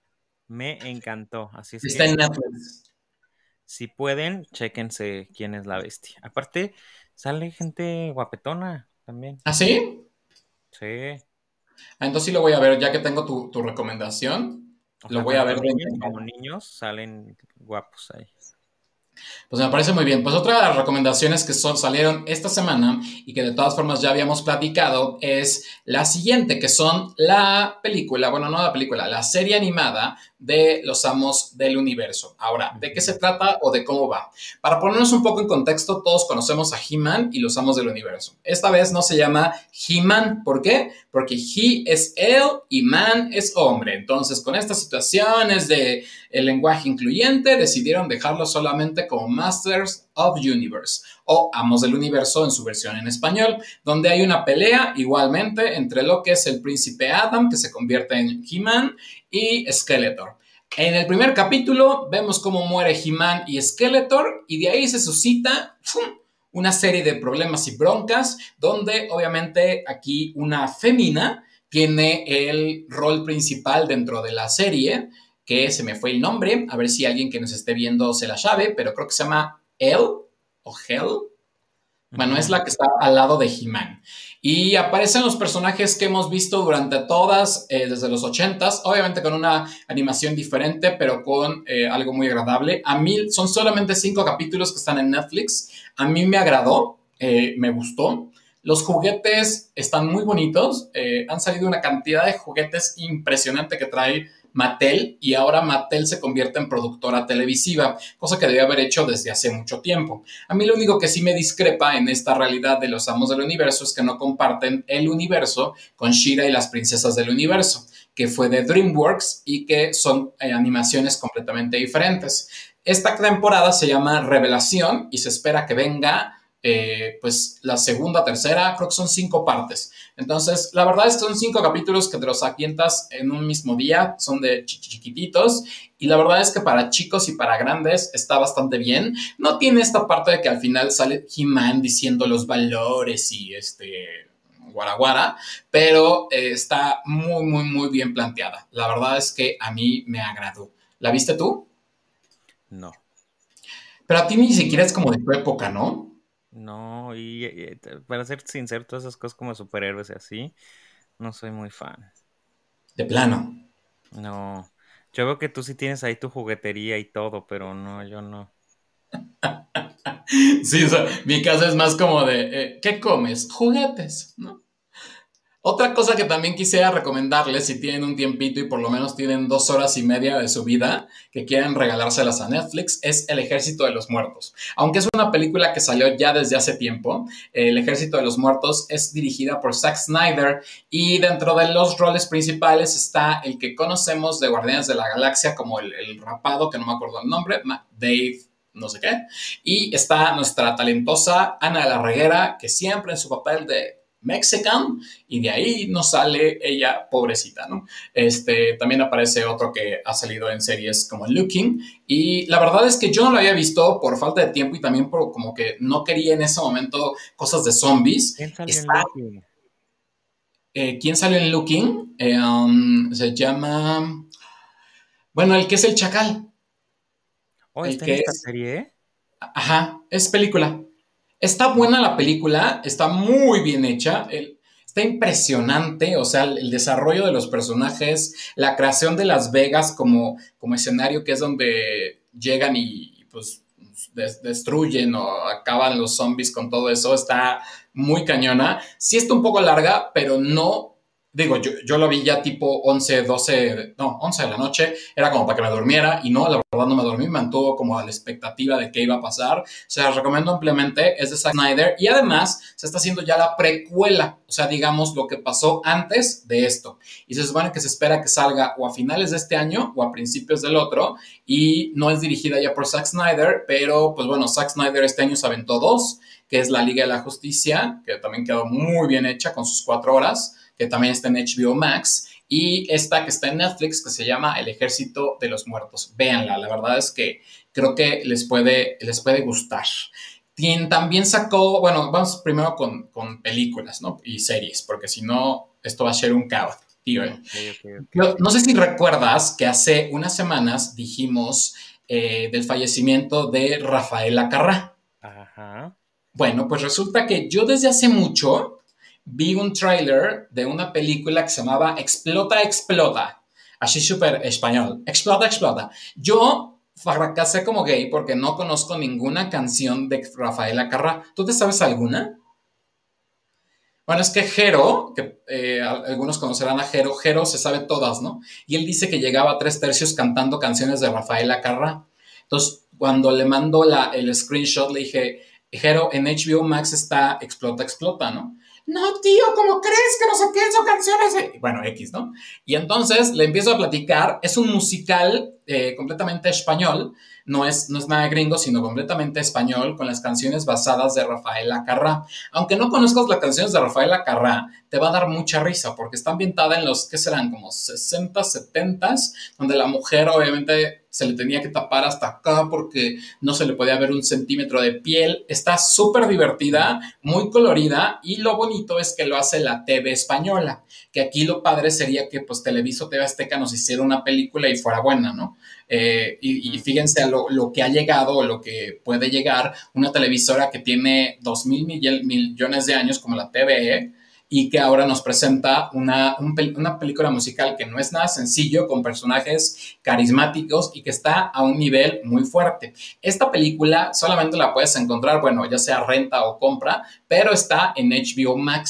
me encantó. Así es Está que en Netflix. si pueden, chéquense quién es la bestia. Aparte, sale gente guapetona también. ¿Ah, sí? Sí. Ah, entonces sí lo voy a ver, ya que tengo tu, tu recomendación, O lo sea, voy a tanto ver de niñas inmediato. como niños salen guapos ahí. Pues me parece muy bien. Pues otra de las recomendaciones que son, salieron esta semana y que de todas formas ya habíamos platicado es la siguiente, que son la película, bueno, no la película, la serie animada de Los Amos del Universo. Ahora, ¿de qué se Ujú. trata o de cómo va? Para ponernos un poco en contexto, todos conocemos a He-Man y Los Amos del Universo. Esta vez no se llama He-Man, ¿por qué? Porque He es él y Man es hombre. Entonces, con estas situaciones de el lenguaje incluyente, decidieron dejarlo solamente como Masters of Universe o Amos del Universo en su versión en español, donde hay una pelea igualmente entre lo que es el príncipe Adam, que se convierte en He-Man, y Skeletor. En el primer capítulo vemos cómo muere He-Man y Skeletor y de ahí se suscita ¡fum!, una serie de problemas y broncas donde obviamente aquí una fémina tiene el rol principal dentro de la serie, que se me fue el nombre, a ver si alguien que nos esté viendo se la sabe, pero creo que se llama Elle o Hell. Bueno, es Ujú. la que está al lado de He-Man. Y aparecen los personajes que hemos visto durante todas, eh, desde los ochentas, obviamente con una animación diferente, pero con eh, algo muy agradable. A mí son solamente cinco capítulos que están en Netflix. A mí me agradó, eh, me gustó. Los juguetes están muy bonitos. Eh, han salido una cantidad de juguetes impresionante que trae Mattel, y ahora Mattel se convierte en productora televisiva, cosa que debía haber hecho desde hace mucho tiempo. A mí lo único que sí me discrepa en esta realidad de los amos del universo es que no comparten el universo con She-Ra y las princesas del universo, que fue de DreamWorks y que son eh, animaciones completamente diferentes. Esta temporada se llama Revelación y se espera que venga eh, pues la segunda, tercera, creo que son cinco partes. Entonces, la verdad es que son cinco capítulos que te los avientas en un mismo día, son de chiquititos, y la verdad es que para chicos y para grandes está bastante bien. No tiene esta parte de que al final sale He-Man diciendo los valores y este guaraguara, pero eh, está muy, muy, muy bien planteada. La verdad es que a mí me agradó. ¿La viste tú? No, Pero a ti ni siquiera es como de tu época, ¿no? no, y, y, te- para ser sincero, todas esas cosas como superhéroes y así, no soy muy fan. De plano. No, yo veo que tú sí tienes ahí tu juguetería y todo, pero no, yo no. Sí, o sea, mi casa es más como de, eh, ¿qué comes? Juguetes, ¿no? Otra cosa que también quisiera recomendarles, si tienen un tiempito y por lo menos tienen dos horas y media de su vida que quieren regalárselas a Netflix, es El Ejército de los Muertos. Aunque es una película que salió ya desde hace tiempo, El Ejército de los Muertos es dirigida por Zack Snyder y dentro de los roles principales está el que conocemos de Guardianes de la Galaxia como el, el rapado, que no me acuerdo el nombre, Dave no sé qué, y está nuestra talentosa Ana de la Reguera, que siempre en su papel de Mexican, y de ahí no sale ella, pobrecita, ¿no? Este, también aparece otro que ha salido en series como Looking, y la verdad es que yo no lo había visto por falta de tiempo y también por como que no quería en ese momento cosas de zombies. ¿Quién salió en Está, Loki? eh, ¿quién salió en Looking? Eh, um, se llama, bueno, el que es el chacal, Oh, el ¿está en que esta es, serie? ajá, es película. Está buena la película, está muy bien hecha, el, está impresionante, o sea, el, el, desarrollo de los personajes, la creación de Las Vegas como, como escenario que es donde llegan y pues des, destruyen o acaban los zombies con todo eso, está muy cañona. Sí está un poco larga, pero no... Digo, yo, yo lo vi ya tipo once doce no, once de la noche, era como para que me durmiera y no, la verdad no me dormí, me mantuvo como a la expectativa de qué iba a pasar. Se las recomiendo ampliamente, es de Zack Snyder y además se está haciendo ya la precuela, o sea, digamos lo que pasó antes de esto. Y se supone que se espera que salga o a finales de este año o a principios del otro y no es dirigida ya por Zack Snyder, pero pues bueno, Zack Snyder este año se aventó dos, que es la Liga de la Justicia, que también quedó muy bien hecha con sus cuatro horas, que también está en H B O Max, y esta que está en Netflix, que se llama El Ejército de los Muertos. Véanla, la verdad es que creo que les puede, les puede gustar. Tien, también sacó, bueno, vamos primero con, con películas, ¿no? Y series, porque si no, esto va a ser un caos, tío. ¿eh? Ok, ok, ok. Yo, no sé si recuerdas que hace unas semanas dijimos eh, del fallecimiento de Rafaela Carrá. Ajá. Bueno, pues resulta que yo desde hace mucho vi un tráiler de una película que se llamaba Explota, Explota. Así súper español. Explota, Explota. Yo fracasé como gay porque no conozco ninguna canción de Rafaela Carrá. ¿Tú te sabes alguna? Bueno, es que Jero, que eh, algunos conocerán a Jero, Jero se sabe todas, ¿no? Y él dice que llegaba a tres tercios cantando canciones de Rafaela Carrá. Entonces, cuando le mando la, el screenshot, le dije, Jero, en H B O Max está Explota, Explota, ¿no? No, tío, ¿cómo crees que no sé qué son canciones? De... Bueno, X, ¿no? Y entonces le empiezo a platicar, es un musical eh, completamente español, no es, no es nada gringo, sino completamente español, con las canciones basadas de Rafaela Carrá. Aunque no conozcas las canciones de Rafaela Carrá, te va a dar mucha risa, porque está ambientada en los, ¿qué serán? Como sesenta, setenta, donde la mujer obviamente se le tenía que tapar hasta acá porque no se le podía ver un centímetro de piel. Está súper divertida, muy colorida, y lo bonito es que lo hace la T V española, que aquí lo padre sería que pues Televiso T V Azteca nos hiciera una película y fuera buena, ¿no? Eh, y, y, fíjense a lo, lo, que ha llegado o lo que puede llegar una televisora que tiene dos mil millones de años como la T V E y que ahora nos presenta una, un, una película musical que no es nada sencillo, con personajes carismáticos y que está a un nivel muy fuerte. Esta película solamente la puedes encontrar, bueno, ya sea renta o compra, pero está en H B O Max.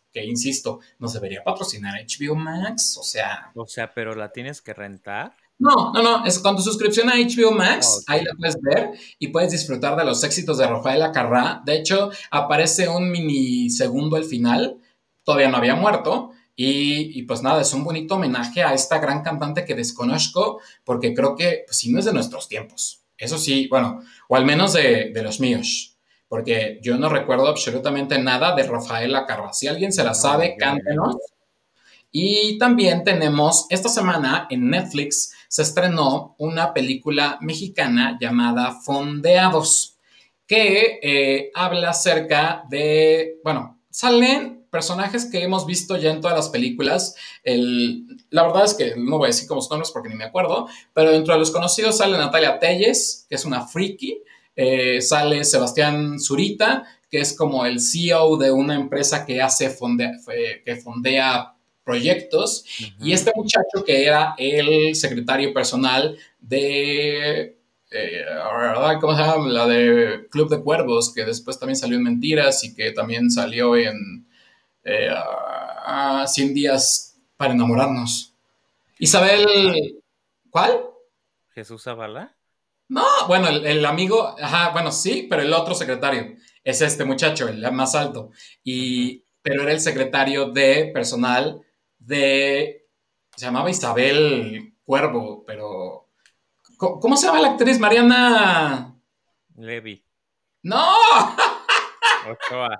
que insisto, nos debería patrocinar H B O Max, o sea... O sea, pero la tienes que rentar. No, no, no, es con tu suscripción a H B O Oh, Max, ok. ahí la puedes ver y puedes disfrutar de los éxitos de Rafael Acarrá. De hecho, aparece un minisegundo al final, todavía no había muerto, y, y pues nada, es un bonito homenaje a esta gran cantante que desconozco, porque creo que, pues sí, no es de nuestros tiempos. Eso sí, bueno, o al menos de, de los míos, porque yo no recuerdo absolutamente nada de Rafael Acarrá. Si alguien se la No, sabe, yo cántenos. menos. Y también tenemos, esta semana en Netflix se estrenó una película mexicana llamada Fondeados, que eh, habla acerca de, bueno, salen personajes que hemos visto ya en todas las películas. El, la verdad es que no voy a decir como sus nombres porque ni me acuerdo, pero dentro de los conocidos sale Natalia Telles, que es una friki, eh, sale Sebastián Zurita, que es como el C E O de una empresa que hace fonde, que fondea proyectos, y Ujú. este muchacho que era el secretario personal de, eh, ¿cómo se llama? La de Club de Cuervos, que después también salió en Mentiras y que también salió en eh, uh, cien días para enamorarnos. Jesús Zavala. Isabel, ¿cuál? Jesús Zavala. No, bueno, el, el amigo, ajá, bueno, sí, pero el otro secretario es este muchacho, el más alto. Ujú. Y, pero era el secretario de personal de, se llamaba Isabel Cuervo, pero, ¿cómo, cómo se llama la actriz? Mariana. Levi. No. Ochoa.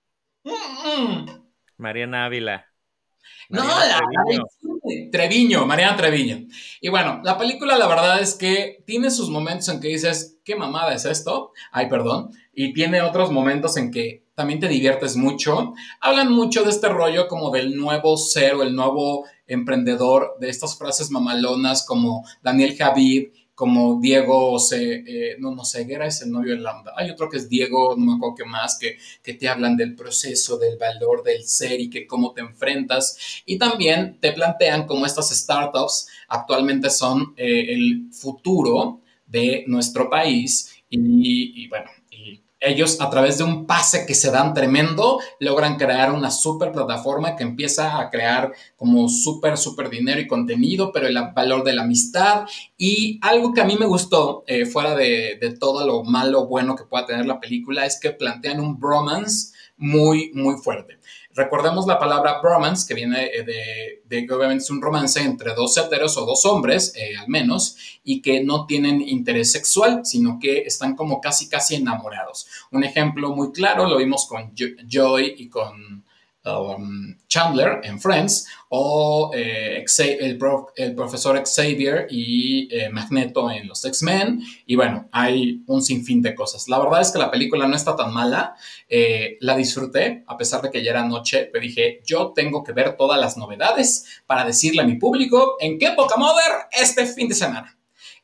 Mm-mm. Mariana Ávila. No, Mariana la, la del Treviño. cine. Treviño, Mariana Treviño. Y bueno, la película la verdad es que tiene sus momentos en que dices, ¿qué mamada es esto? Ay, perdón. Y tiene otros momentos en que también te diviertes mucho. Hablan mucho de este rollo como del nuevo ser o el nuevo emprendedor, de estas frases mamalonas como Daniel Javid, como Diego, se, eh, no, no, Ceguera es el novio de Lambda. Hay otro que es Diego, no me acuerdo qué más, que, que te hablan del proceso, del valor del ser y que cómo te enfrentas. Y también te plantean cómo estas startups actualmente son eh, el futuro de nuestro país y, y bueno, y ellos a través de un pase que se dan tremendo logran crear una super plataforma que empieza a crear como súper, súper dinero y contenido, pero el valor de la amistad y algo que a mí me gustó, eh, fuera de, de todo lo malo, bueno que pueda tener la película, es que plantean un bromance muy, muy fuerte. Recordemos la palabra bromance, que viene de, de que obviamente es un romance entre dos heteros o dos hombres, eh, al menos, y que no tienen interés sexual, sino que están como casi, casi enamorados. Un ejemplo muy claro lo vimos con Joy y con um, Chandler en Friends, o eh, el, prof, el, profesor Xavier y eh, Magneto en los X-Men, y bueno, hay un sinfín de cosas. La verdad es que la película no está tan mala, eh, la disfruté, a pesar de que ya era noche, pero dije, yo tengo que ver todas las novedades para decirle a mi público en qué poca Mother este fin de semana.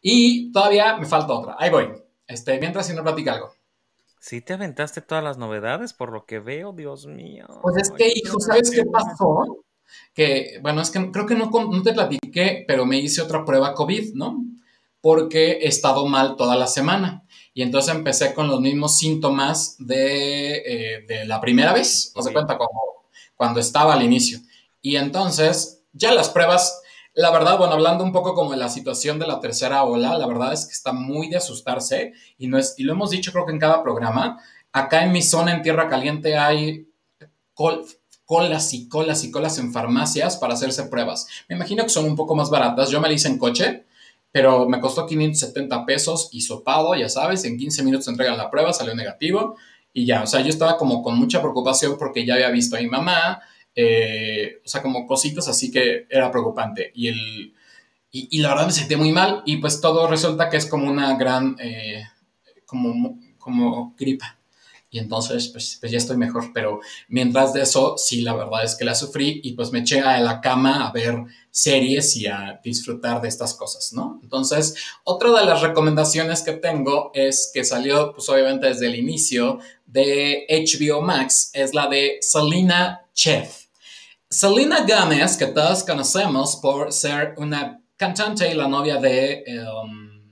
Y todavía me falta otra, ahí voy, este, mientras si no platica algo. Sí te aventaste todas las novedades por lo que veo, Dios mío. Pues es que, Yo hijo, tengo ¿sabes qué tema. pasó? Que, bueno, es que creo que no, no te platiqué, pero me hice otra prueba COVID, ¿no? Porque he estado mal toda la semana. Y entonces empecé con los mismos síntomas de, eh, de la primera El vez, os de COVID. cuenta, como cuando estaba al inicio. Y entonces, ya las pruebas, la verdad, bueno, hablando un poco como de la situación de la tercera ola, la verdad es que está muy de asustarse y, no es, y lo hemos dicho creo que en cada programa. Acá en mi zona, en Tierra Caliente, hay col colas y colas y colas en farmacias para hacerse pruebas. Me imagino que son un poco más baratas. Yo me la hice en coche, pero me costó quinientos setenta pesos y sopado, ya sabes, en quince minutos entregan la prueba, salió negativo y ya, o sea, yo estaba como con mucha preocupación porque ya había visto a mi mamá, eh, o sea, como cositas así que era preocupante. Y, el, y, y la verdad me sentí muy mal y pues todo resulta que es como una gran, eh, como, como gripa y entonces pues, pues ya estoy mejor, pero mientras de eso, sí, la verdad es que la sufrí y pues me eché a la cama a ver series y a disfrutar de estas cosas, ¿no? Entonces, otra de las recomendaciones que tengo es que salió pues obviamente desde el inicio de H B O Max, es la de Selena Chef. Selena Gomez, que todos conocemos por ser una cantante y la novia de um,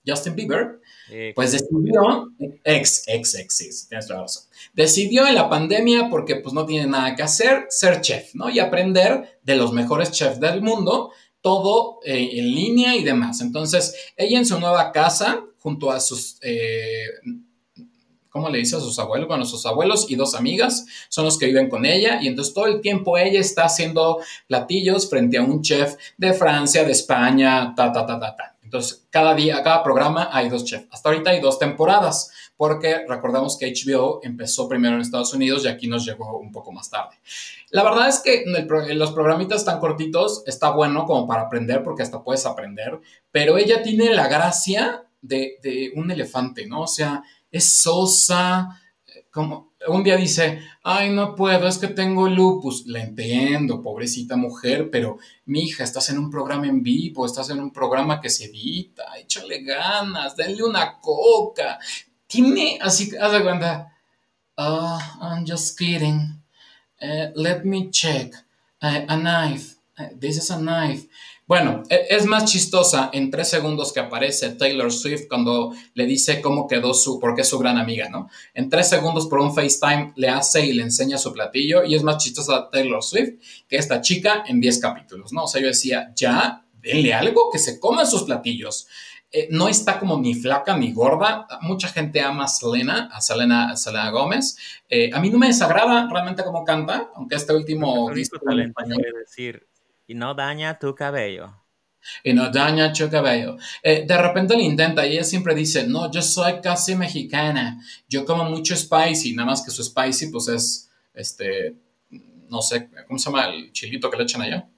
Justin Bieber, pues Ex. decidió, ex, ex, ex, sí, tienes toda la razón, decidió en la pandemia, porque pues no tiene nada que hacer, ser chef, ¿no? Y aprender de los mejores chefs del mundo, todo eh, en línea y demás. Entonces, ella en su nueva casa, junto a sus... Eh, ¿cómo le dice a sus abuelos? Bueno, sus abuelos y dos amigas son los que viven con ella y entonces todo el tiempo ella está haciendo platillos frente a un chef de Francia, de España, ta, ta, ta, ta, ta. Entonces, cada día, cada programa hay dos chefs. Hasta ahorita hay dos temporadas, porque recordamos que H B O empezó primero en Estados Unidos y aquí nos llegó un poco más tarde. La verdad es que el, los programitas tan cortitos está bueno como para aprender, porque hasta puedes aprender, pero ella tiene la gracia de, de un elefante, ¿no? O sea, es sosa, como un día dice, ay, no puedo, es que tengo lupus. La entiendo, pobrecita mujer, pero mi hija, estás en un programa en vivo, estás en un programa que se edita, échale ganas, denle una coca. Tiene así, haz de cuenta, oh, I'm just kidding. Uh, let me check. Uh, a knife. Uh, this is a knife. Bueno, es más chistosa en tres segundos que aparece Taylor Swift cuando le dice cómo quedó su, porque es su gran amiga, ¿no? En tres segundos por un FaceTime le hace y le enseña su platillo y es más chistosa Taylor Swift que esta chica en diez capítulos, ¿no? O sea, yo decía, ya, denle algo que se coma sus platillos. Eh, no está como ni flaca ni gorda. Mucha gente ama a Selena, a Selena, a Selena Gómez. Eh, a mí no me desagrada realmente cómo canta, aunque este Creo que último su único disco en talento español. fue decir, y no daña tu cabello. Y no daña tu cabello. Eh, de repente lo intenta y ella siempre dice, no, yo soy casi mexicana, yo como mucho spicy, nada más que su spicy pues es, este, no sé, ¿cómo se llama el chilito que le echan allá?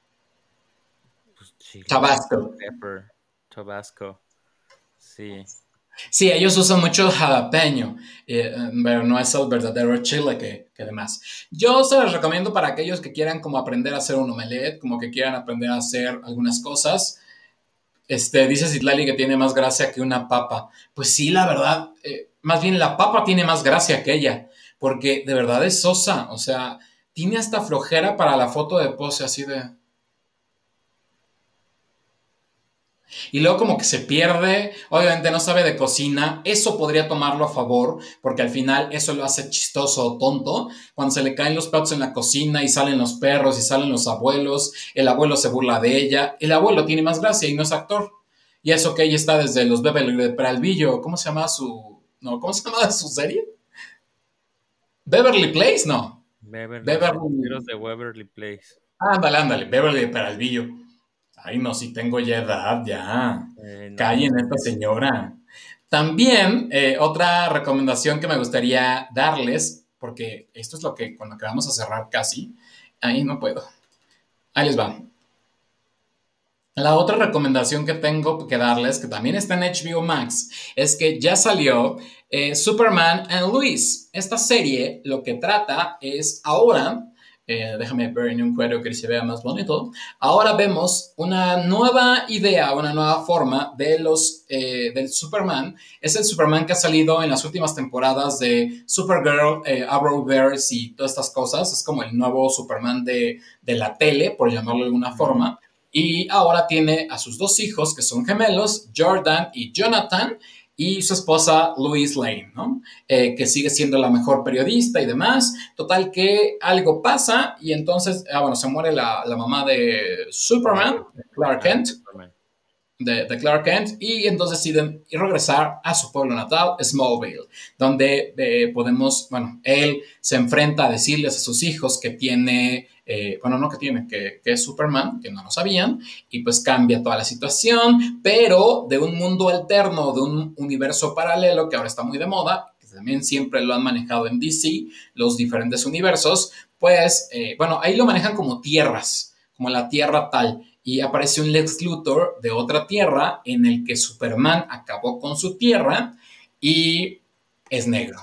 Pues chile, Tabasco. pepper, Tabasco, sí. Sí, ellos usan mucho jalapeño, eh, pero no es el verdadero chile que, que demás. Yo se los recomiendo para aquellos que quieran como aprender a hacer un omelette, como que quieran aprender a hacer algunas cosas. Este, dice Citlali que tiene más gracia que una papa. Pues sí, la verdad, eh, más bien la papa tiene más gracia que ella, porque de verdad es sosa, o sea, tiene hasta flojera para la foto de pose, así de... Y luego como que se pierde, obviamente no sabe de cocina, eso podría tomarlo a favor, porque al final eso lo hace chistoso o tonto, cuando se le caen los platos en la cocina y salen los perros y salen los abuelos, el abuelo se burla de ella, el abuelo tiene más gracia y no es actor. Y eso que ella está desde los Beverly de Peralvillo, ¿cómo se llama su... no, ¿cómo se llama su serie? Beverly Place, no. Bever, los Beverly... hechiceros de Waverly Place. Ándale, ándale, Beverly de Peralvillo. Ay, no, si tengo ya edad, ya. Eh, no, Callen esta señora. También, eh, otra recomendación que me gustaría darles, porque esto es lo que con lo que vamos a cerrar casi. Ahí no puedo. Ahí les va. La otra recomendación que tengo que darles, que también está en H B O Max, es que ya salió eh, Superman and Lois. Esta serie lo que trata es ahora, eh, déjame ver en un cuadro que se vea más bonito, ahora vemos una nueva idea, una nueva forma de los, eh, del Superman. Es el Superman que ha salido en las últimas temporadas de Supergirl, eh, Arrowverse y todas estas cosas. Es como el nuevo Superman de, de la tele, por llamarlo de alguna uh-huh. forma. Y ahora tiene a sus dos hijos, que son gemelos, Jordan y Jonathan, y su esposa Lois Lane, ¿no? Eh, que sigue siendo la mejor periodista y demás. Total que algo pasa y entonces, ah, bueno, se muere la, la mamá de Superman, Clark Ah, Kent, Superman. de, de Clark Kent, y entonces deciden regresar a su pueblo natal, Smallville, donde eh, podemos, bueno, él se enfrenta a decirles a sus hijos que tiene, eh, bueno, no que tiene, que, que es Superman, que no lo sabían, y pues cambia toda la situación, pero de un mundo alterno, de un universo paralelo que ahora está muy de moda, que también siempre lo han manejado en D C, los diferentes universos, pues, eh, bueno, ahí lo manejan como tierras, como la tierra tal, y aparece un Lex Luthor de otra tierra en el que Superman acabó con su tierra y es negro.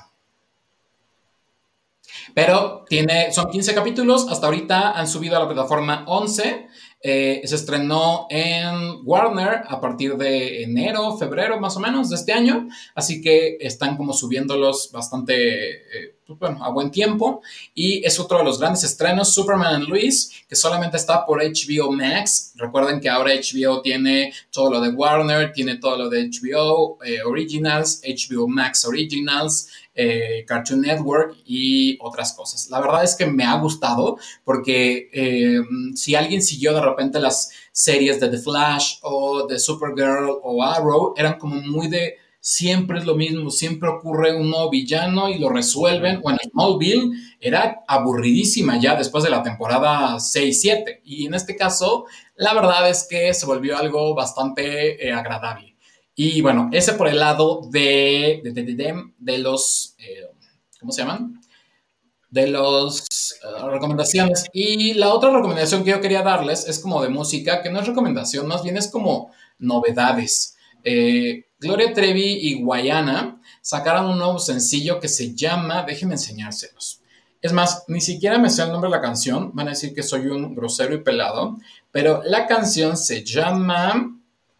Pero tiene, son quince capítulos, hasta ahorita han subido a la plataforma once, eh, se estrenó en Warner a partir de enero, febrero más o menos de este año, así que están como subiéndolos bastante, eh, bueno, a buen tiempo, y es otro de los grandes estrenos, Superman and Lois, que solamente está por H B O Max. Recuerden que ahora H B O tiene todo lo de Warner, tiene todo lo de H B O eh, Originals, H B O Max Originals, eh, Cartoon Network y otras cosas. La verdad es que me ha gustado porque eh, si alguien siguió de repente las series de The Flash o de Supergirl o Arrow, eran como muy de siempre es lo mismo, siempre ocurre un nuevo villano y lo resuelven. Bueno, Smallville era aburridísima ya después de la temporada seis siete, y en este caso la verdad es que se volvió algo bastante eh, agradable. Y bueno, ese por el lado de, de, de, de, de los, eh, ¿cómo se llaman? De las uh, recomendaciones. Y la otra recomendación que yo quería darles es como de música, que no es recomendación, más bien es como novedades. Eh, Gloria Trevi y Guayana sacaron un nuevo sencillo que se llama, déjenme enseñárselos. Es más, ni siquiera me sé el nombre de la canción, van a decir que soy un grosero y pelado, pero la canción se llama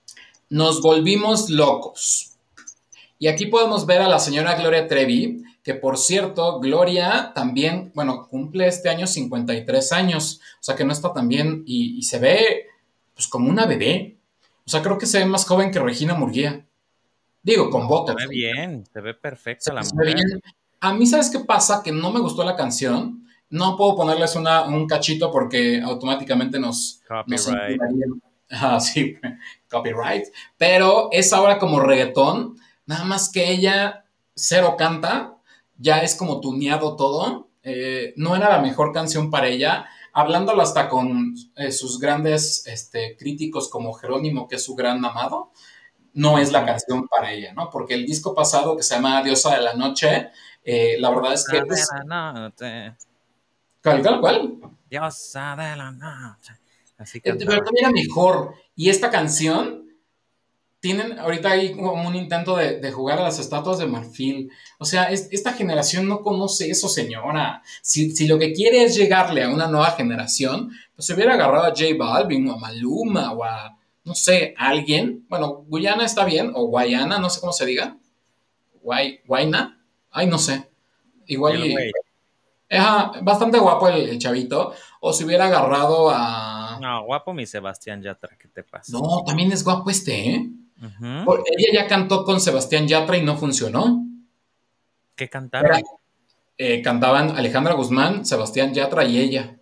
Nos volvimos locos. Y aquí podemos ver a la señora Gloria Trevi, que por cierto, Gloria también, bueno, cumple este año cincuenta y tres años, o sea que no está tan bien y, y se ve pues como una bebé. O sea, creo que se ve más joven que Regina Murguía. Digo, con No, se Botox. ve bien, se ve Se, perfecta la se ve mujer. bien. A mí, ¿sabes qué pasa? Que no me gustó la canción. No puedo ponerles una, un cachito porque automáticamente nos, nos Copyright. censurarían. Ah, sí, copyright. Pero es ahora como reggaetón, nada más que ella cero canta, ya es como tuneado todo. Eh, no era la mejor canción para ella. Hablándolo hasta con eh, sus grandes este, críticos como Jerónimo, que es su gran amado, no es la Ujú. canción para ella, ¿no? Porque el disco pasado que se llama Diosa de la Noche, eh, la verdad es que, Diosa de pues, la noche, ¿cuál, cuál, cuál? diosa de la noche. Así Eh, pero cantaba. también era mejor. Y esta canción, tienen, ahorita hay como un intento de, de jugar a las estatuas de marfil. O sea, es, esta generación no conoce eso, señora. Si, si lo que quiere es llegarle a una nueva generación, pues se hubiera agarrado a J Balvin o a Maluma o a, no sé, a alguien. Bueno, Guyana está bien, o Guayana, no sé cómo se diga. Guay, Guayna, ay, no sé. Igual El y. güey. Ajá, bastante guapo el, el chavito. O si hubiera agarrado a. No, guapo mi Sebastián Yatra, ¿qué te pasa? No, también es guapo este, ¿eh? Ujú. Por- ella ya cantó con Sebastián Yatra y no funcionó. ¿Qué Era, cantaron? eh, cantaban Alejandra Guzmán, Sebastián Yatra y ella.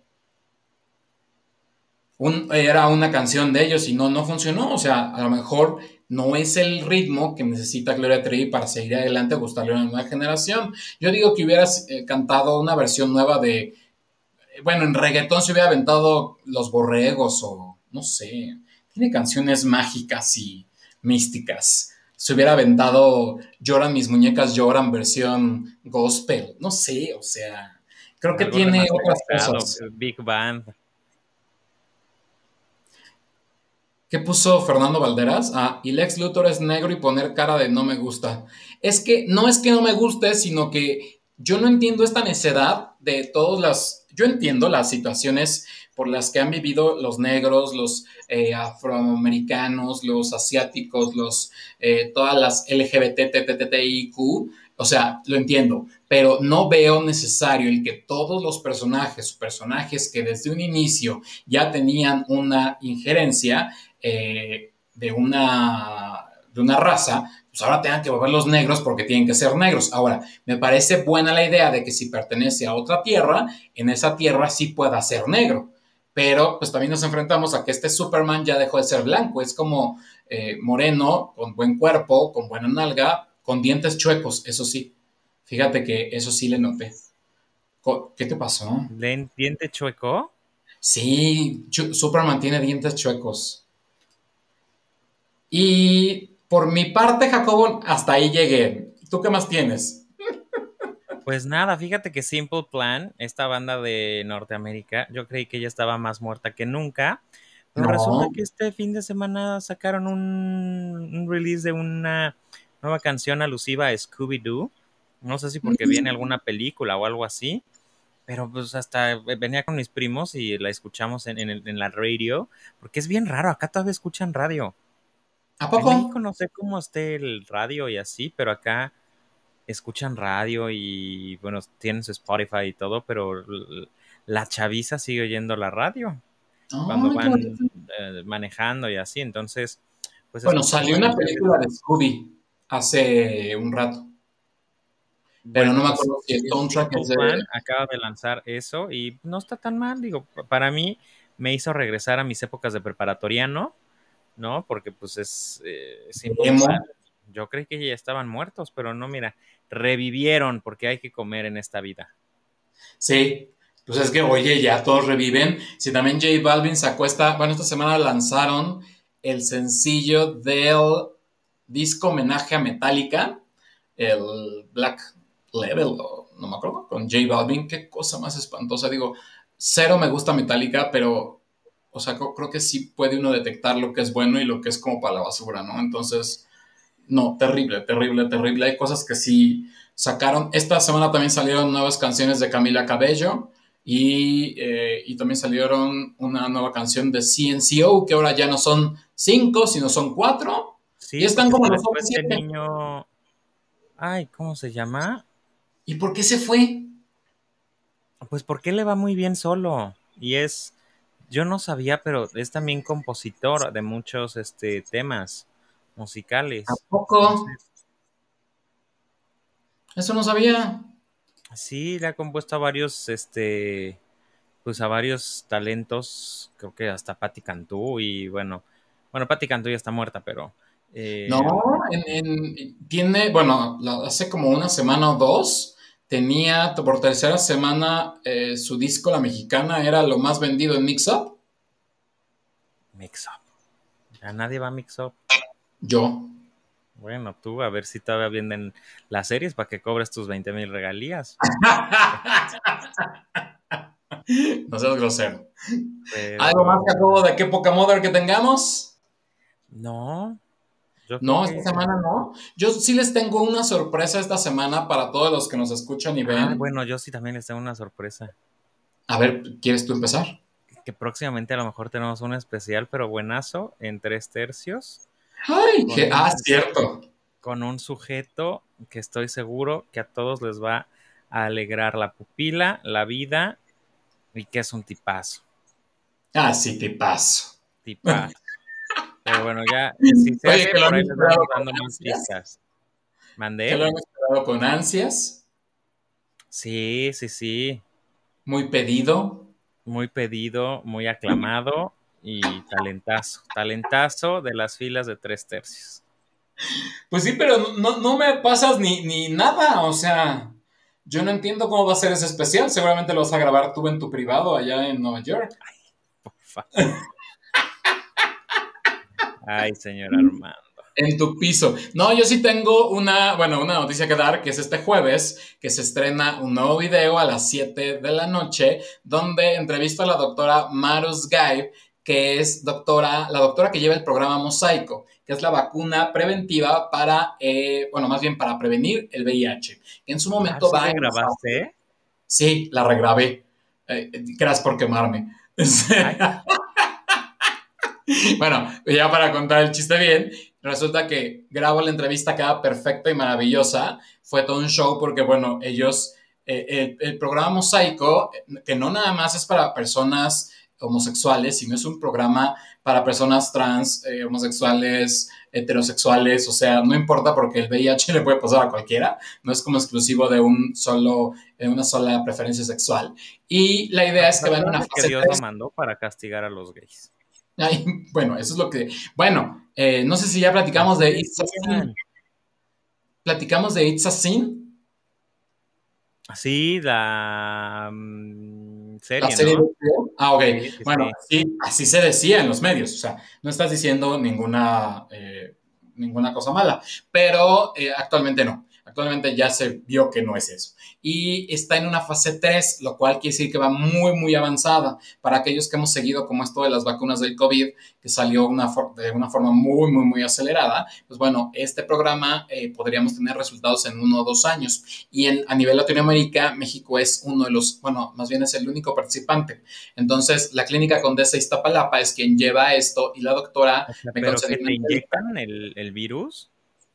Un- era una canción de ellos y no, no funcionó. O sea, a lo mejor no es el ritmo que necesita Gloria Trevi para seguir adelante, gustarle a una nueva generación. Yo digo que hubieras eh, cantado una versión nueva de, bueno, en reggaetón se hubiera aventado Los Borregos o no sé, tiene canciones mágicas y místicas. Se hubiera aventado Lloran mis muñecas lloran versión gospel, no sé, o sea, creo que Algo tiene otras remasterizado, cosas. Big Band. ¿Qué puso Fernando Valderas? Ah, y Lex Luthor es negro y poner cara de no me gusta. Es que no es que no me guste, sino que yo no entiendo esta necedad de todas las. Yo entiendo las situaciones por las que han vivido los negros, los eh, afroamericanos, los asiáticos, los, eh, todas las L G B T, T T T I Q. O sea, lo entiendo, pero no veo necesario el que todos los personajes, personajes que desde un inicio ya tenían una injerencia, eh, de, una, de una raza, pues ahora tengan que volver los negros porque tienen que ser negros. Ahora, me parece buena la idea de que si pertenece a otra tierra, en esa tierra sí pueda ser negro. Pero pues también nos enfrentamos a que este Superman ya dejó de ser blanco, es como eh, moreno, con buen cuerpo, con buena nalga, con dientes chuecos, eso sí. Fíjate que eso sí le noté. ¿Qué te pasó? ¿Den- ¿Diente chueco? Sí, Superman tiene dientes chuecos. Y por mi parte, Jacobo, hasta ahí llegué. ¿Tú qué más tienes? Pues nada, fíjate que Simple Plan, esta banda de Norteamérica, yo creí que ella estaba más muerta que nunca, pero resulta No. que este fin de semana sacaron un, un release de una nueva canción alusiva a Scooby-Doo. No sé si porque viene alguna película o algo así, pero pues hasta venía con mis primos y la escuchamos en, en, el- en la radio, porque es bien raro, acá todavía escuchan radio. ¿A En poco? México no sé cómo esté el radio y así, pero acá escuchan radio y, bueno, tienen su Spotify y todo, pero la chaviza sigue oyendo la radio cuando Ay, qué van bonito. eh, manejando y así. Entonces, pues Bueno, escuchan salió radio. una película de Scooby hace un rato, pero Bueno, no me pues acuerdo si el soundtrack es Simple de... Plan acaba de lanzar eso y no está tan mal, digo, para mí me hizo regresar a mis épocas de preparatoriano, ¿no? Porque pues es eh, Simple Emo. Plan. Yo creí que ya estaban muertos, pero no, mira, revivieron porque hay que comer en esta vida. Sí, pues es que, oye, ya todos reviven. Si también J Balvin sacó esta, bueno, esta semana lanzaron el sencillo del disco homenaje a Metallica, el Black Label, o no me acuerdo, con J Balvin, qué cosa más espantosa. Digo, cero me gusta Metallica, pero, o sea, creo, creo que sí puede uno detectar lo que es bueno y lo que es como para la basura, ¿no? Entonces, no, terrible, terrible, terrible. Hay cosas que sí sacaron. Esta semana también salieron nuevas canciones de Camila Cabello y, eh, y también salieron una nueva canción de C N C O, que ahora ya no son cinco, sino son cuatro. Y Sí, están porque como se los les fue este siete. niño, ay, ¿cómo se llama? ¿Y por qué se fue? Pues porque le va muy bien solo y es, yo no sabía, pero es también compositor de muchos este, temas musicales. Tampoco. Entonces, Eso no sabía. sí, le ha compuesto a varios, este, pues a varios talentos, creo que hasta Patti Cantú y bueno, bueno, Patti Cantú ya está muerta, pero No, eh, en, en- tiene, bueno, la- hace como una semana o dos, tenía por tercera semana eh, su disco La Mexicana era lo más vendido en Mix Up. Mix Up. Ya nadie va a Mix Up. Yo. Bueno, tú a ver si todavía venden las series para que cobres tus veinte mil regalías. No seas grosero. ¿Algo más que Pero todo de qué poca mother que tengamos? no, yo creo No, esta que, semana no. Yo sí les tengo una sorpresa esta semana para todos los que nos escuchan y ah, ven. bueno, yo sí también les tengo una sorpresa. A ver, ¿quieres tú empezar? Que próximamente a lo mejor tenemos un especial, pero buenazo, en tres tercios, Ay, con que, ah, un, cierto. con un sujeto que estoy seguro que a todos les va a alegrar la pupila, la vida, y que es un tipazo, Ah, sí, te paso. tipazo. Pero bueno, ya, si se Oye, hace, que lo por han ahí les esperado vamos con dando más ansias. pistas. Que lo ¿Mandé? han esperado con ansias. Sí, sí, sí. Muy pedido. Muy pedido, muy aclamado y talentazo. Talentazo de las filas de tres tercios. Pues sí, pero no, no me pasas ni, ni nada. O sea, yo no entiendo cómo va a ser ese especial. Seguramente lo vas a grabar tú en tu privado allá en Nueva York. Por favor. Ay, señor Armando. En tu piso. No, yo sí tengo una, bueno, una noticia que dar, que es este jueves, que se estrena un nuevo video a las siete de la noche, donde entrevisto a la doctora Marus Gaib, que es doctora, la doctora que lleva el programa Mosaico, que es la vacuna preventiva para, eh, bueno, más bien para prevenir el V I H, que en su Ah, momento ¿sí va le en la fase, grabaste? sí, la regrabé. Eh, gracias por quemarme. Ay, Bueno, ya para contar el chiste bien, resulta que grabo la entrevista, queda perfecta y maravillosa. Fue todo un show porque, bueno, ellos, eh, el, el programa Mosaico, que no nada más es para personas homosexuales, sino es un programa para personas trans, eh, homosexuales, heterosexuales, o sea, no importa porque el V I H le puede pasar a cualquiera, no es como exclusivo de un solo, de una sola preferencia sexual. Y la no, idea es pues que va en una acuérdate que fase Dios lo tres. mandó para castigar a los gays. Ay, bueno, eso es lo que. Bueno, eh, no sé si ya platicamos Así de It's a Sin. decían. ¿Platicamos de It's a Sin? Sí, la mm, La serie, serie de ¿no? H B O. Ah, ok. Sí, sí, Bueno, sí. sí, así se decía en los medios. O sea, no estás diciendo ninguna, eh, ninguna cosa mala. Pero eh, actualmente no. Actualmente ya se vio que no es eso. Y está en una fase tres, lo cual quiere decir que va muy, muy avanzada. Para aquellos que hemos seguido como esto de las vacunas del COVID, que salió una de una forma muy, muy, muy acelerada, pues bueno, este programa eh, podríamos tener resultados en uno o dos años. Y en, a nivel Latinoamérica, México es uno de los, bueno, más bien es el único participante. Entonces, la Clínica Condesa Iztapalapa es quien lleva esto y la doctora O sea, me pero concedió que una te entrevista. inyectan el, el virus.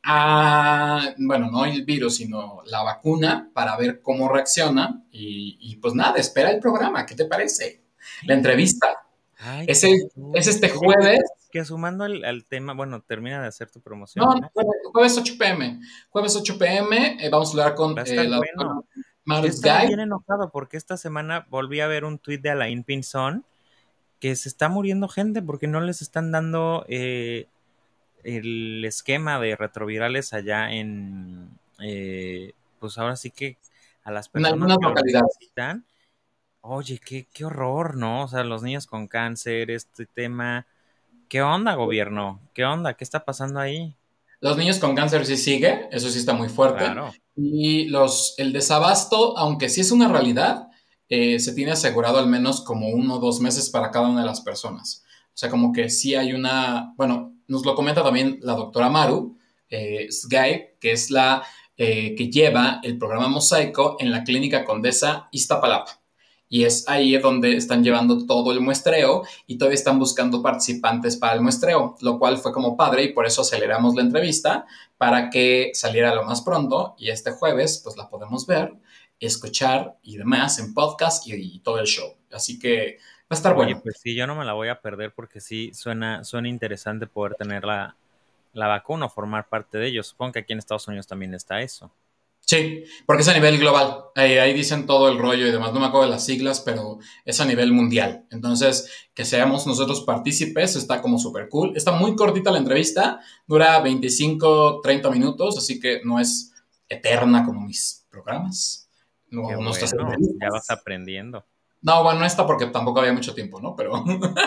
a, bueno, no el virus, sino la vacuna para ver cómo reacciona. Y, y pues nada, espera el programa. ¿Qué te parece? La entrevista. Ay, Es, qué el- es chulo. este Oye, que, jueves. que sumando al, al tema, bueno, termina de hacer tu No, promoción, ¿no? jueves, jueves ocho p m. Jueves ocho p m. Eh, vamos a hablar Va con a eh, estar la bueno. doctora Yo Maris estaba Guy. bien enojado porque esta semana volví a ver un tuit de Alain Pinzón que se está muriendo gente porque no les están dando eh, el esquema de retrovirales allá en, eh, pues ahora sí que a las En personas algunas que lo localidades. necesitan. Oye, qué, qué horror, ¿no? O sea, los niños con cáncer, este tema. ¿Qué onda, gobierno? ¿Qué onda? ¿Qué está pasando ahí? Los niños con cáncer sí sigue, eso sí está muy fuerte. Claro. Y los, el desabasto, aunque sí es una realidad, eh, se tiene asegurado al menos como uno o dos meses para cada una de las personas. O sea, como que sí hay una, bueno, nos lo comenta también la doctora Maru eh, Sgay, que es la eh, que lleva el programa Mosaico en la Clínica Condesa Iztapalapa. Y es ahí donde están llevando todo el muestreo y todavía están buscando participantes para el muestreo, lo cual fue como padre y por eso aceleramos la entrevista para que saliera lo más pronto y este jueves pues la podemos ver, escuchar y demás en podcast y, y todo el show. Así que va a estar Oye, bueno. pues sí, yo no me la voy a perder porque sí suena, suena interesante poder tener la, la vacuna o formar parte de ello. Supongo que aquí en Estados Unidos también está eso. Sí, porque es a nivel global. Ahí, ahí dicen todo el rollo y demás. No me acuerdo de las siglas, pero es a nivel mundial. Entonces, que seamos nosotros partícipes está como súper cool. Está muy cortita la entrevista, dura veinticinco, treinta minutos, así que no es eterna como mis programas, Qué no, nuestras bueno, ya vas entrevistas. aprendiendo, No, bueno, no está porque tampoco había mucho tiempo, ¿no? Pero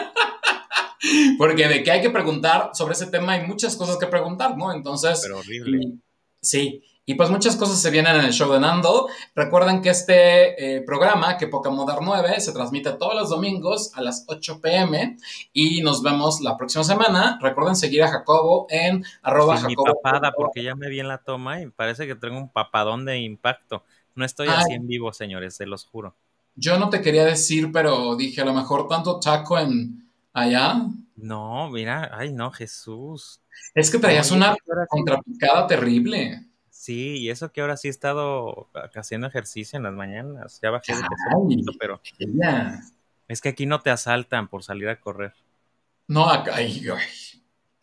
porque de que hay que preguntar sobre ese tema hay muchas cosas que preguntar, ¿no? Entonces, pero horrible. y, sí, y pues muchas cosas se vienen en el show de Nando. Recuerden que este eh, programa, que Poca Modern nueve, se transmite todos los domingos a las ocho p m y nos vemos la próxima semana. Recuerden seguir a Jacobo en arroba Sin mi jacobo. papada, porque ya me vi en la toma y parece que tengo un papadón de impacto. No estoy Ay, así en vivo, señores, se los juro. yo no te quería decir, pero dije a lo mejor tanto taco en allá. No, mira, ay no, Jesús. Es que No, traías y eso una que ahora sí, contrapicada terrible. sí, y eso que ahora sí he estado haciendo ejercicio en las mañanas. Ya bajé de peso Ay, poquito, pero ella. es que aquí no te asaltan por salir a correr. No, acá. Ay, ay.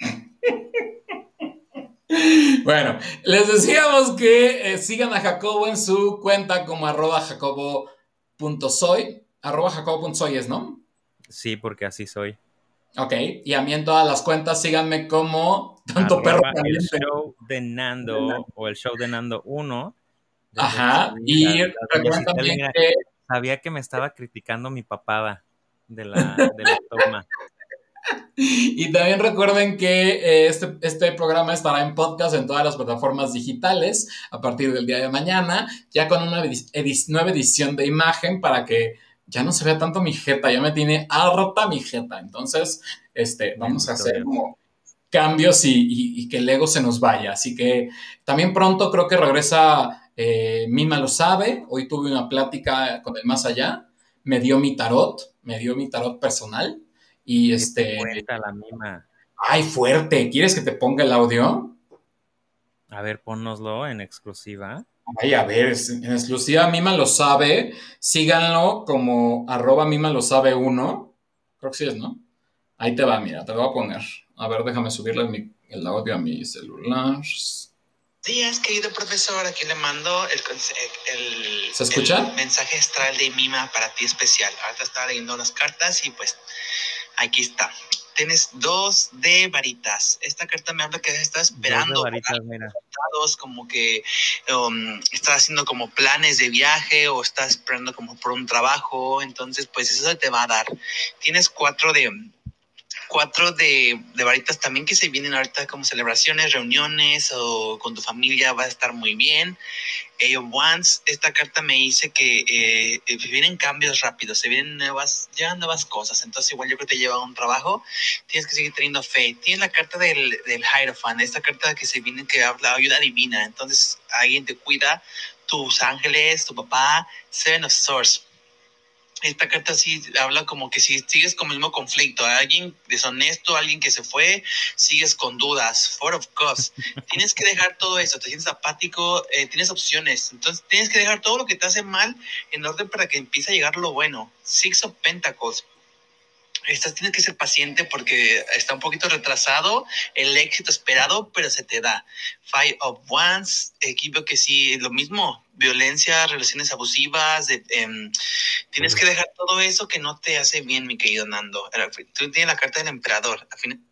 Bueno, les decíamos que eh, sigan a Jacobo en su cuenta como arroba jacobo.soy. Arroba jacobo.soy es, ¿no? Sí, porque así soy. Ok, y a mí en todas las cuentas síganme como tanto perro Arroba el caliente. show de Nando o el show de Nando uno. Ya Ajá, recibí la, y la doña recuerden Citlali, también mira, que sabía que me estaba criticando mi papada de la, de la toma. Y también recuerden que eh, este, este programa estará en podcast en todas las plataformas digitales a partir del día de mañana, ya con una edi- nueva edición de imagen para que ya no se vea tanto mi jeta, ya me tiene harta mi jeta. Entonces, este, vamos a Bendito hacer Dios. como cambios y, y, y que el ego se nos vaya. Así que también pronto creo que regresa eh, Mima lo sabe. Hoy tuve una plática con el más allá. Me dio mi tarot, me dio mi tarot personal. Y ¿Qué te este, cuenta la mima? ay, fuerte. ¿Quieres que te ponga el audio? A ver, pónnoslo en exclusiva. Ay, a ver, en exclusiva Mima lo sabe. Síganlo como arroba Mima lo sabe uno. Creo que sí es, ¿no? Ahí te va, mira, te lo voy a poner. A ver, déjame subirle mi- el audio a mi celular. Días, querido profesor, aquí le mando el, el, ¿Se escucha? el mensaje astral de Mima para ti especial. Ahorita estaba leyendo las cartas y pues aquí está. Tienes dos de varitas. Esta carta me habla que estás Dos de esperando varitas, mira. resultados, como que um, estás haciendo como planes de viaje o estás esperando como por un trabajo. Entonces, pues eso te va a dar. Tienes cuatro de cuatro de, de varitas también que se vienen ahorita como celebraciones, reuniones o con tu familia, va a estar muy bien. Eight of Wands, esta carta me dice que eh, eh, vienen cambios rápidos, se vienen nuevas, ya nuevas cosas, entonces igual yo creo que te lleva a un trabajo, tienes que seguir teniendo fe. Tienes la carta del, del Hierophant, esta carta que se viene que habla ayuda divina, entonces alguien te cuida, tus ángeles, tu papá. Seven of Swords, Esta carta sí habla como que si sigues con el mismo conflicto, alguien deshonesto, alguien que se fue, sigues con dudas, four of cups, tienes que dejar todo eso, te sientes apático, eh, tienes opciones, entonces tienes que dejar todo lo que te hace mal en orden para que empiece a llegar lo bueno. Six of pentacles, Estás, tienes que ser paciente porque está un poquito retrasado el éxito esperado, pero se te da. Five of Wands, aquí veo que sí, lo mismo, violencia, relaciones abusivas, de, um, tienes que dejar todo eso que no te hace bien, mi querido Nando. Tú tienes la carta del emperador. Al final,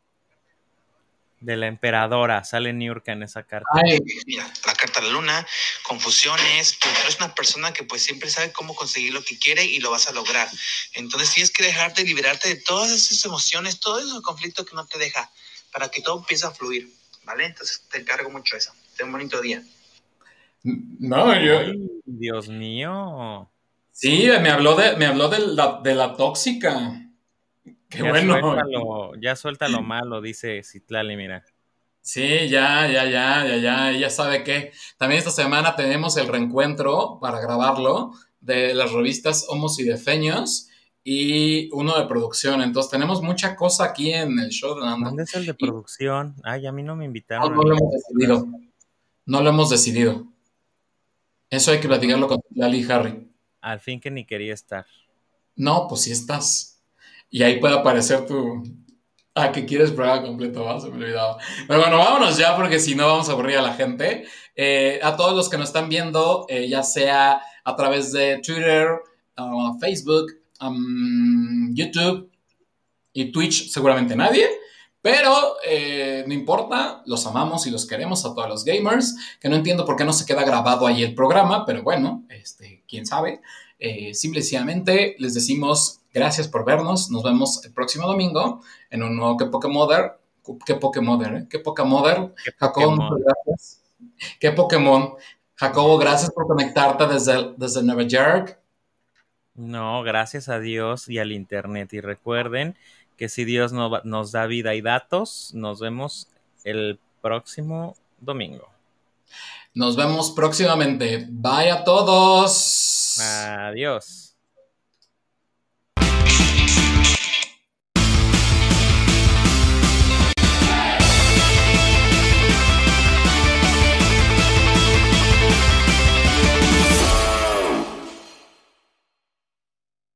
de la emperadora, sale Niurka en esa carta. Ay, mira, la carta de la luna, confusiones, pero eres una persona que pues siempre sabe cómo conseguir lo que quiere y lo vas a lograr. Entonces tienes que dejarte, liberarte de todas esas emociones, todo ese conflicto que no te deja, para que todo empiece a fluir, ¿vale? Entonces te encargo mucho eso. Ten un bonito día. no, yo... Ay, Dios mío. Sí, me habló de, me habló de la, de la tóxica. Qué Ya bueno. suéltalo, ya suelta lo malo, dice Citlali, mira. Sí, ya, ya, ya, ya, ya, ella sabe que también esta semana tenemos el reencuentro para grabarlo de las revistas Homos y Defeños y uno de producción. Entonces tenemos mucha cosa aquí en el show de Nando. ¿Dónde es el de Y producción? Ay, a mí no me no, invitaron a no lo mí. hemos decidido. No lo hemos decidido. Eso hay que platicarlo con Lali y Harry. Al fin que ni quería estar. No, pues sí estás. Y ahí puede aparecer tu... Ah, que quieres programa completo, ¿va? Se me olvidaba. Pero bueno, vámonos ya porque si no vamos a aburrir a la gente. Eh, a todos los que nos están viendo, eh, ya sea a través de Twitter, uh, Facebook, um, YouTube y Twitch, seguramente nadie. Pero eh, no importa, los amamos y los queremos a todos los gamers, que no entiendo por qué no se queda grabado ahí el programa, pero bueno, este, quién sabe. Eh, simplemente les decimos gracias por vernos, nos vemos el próximo domingo en un nuevo Que Pokémon. ¿Qué Pokémon? ¿Eh? ¿Qué Pokémon? ¿Qué Jacobo, Pokémon? muchas gracias. ¿Qué Pokémon? Jacobo, gracias por conectarte desde, desde Nueva York. No, gracias a Dios y al internet. Y recuerden que si Dios no, nos da vida y datos, nos vemos el próximo domingo. Nos vemos próximamente. Bye a todos. Adiós.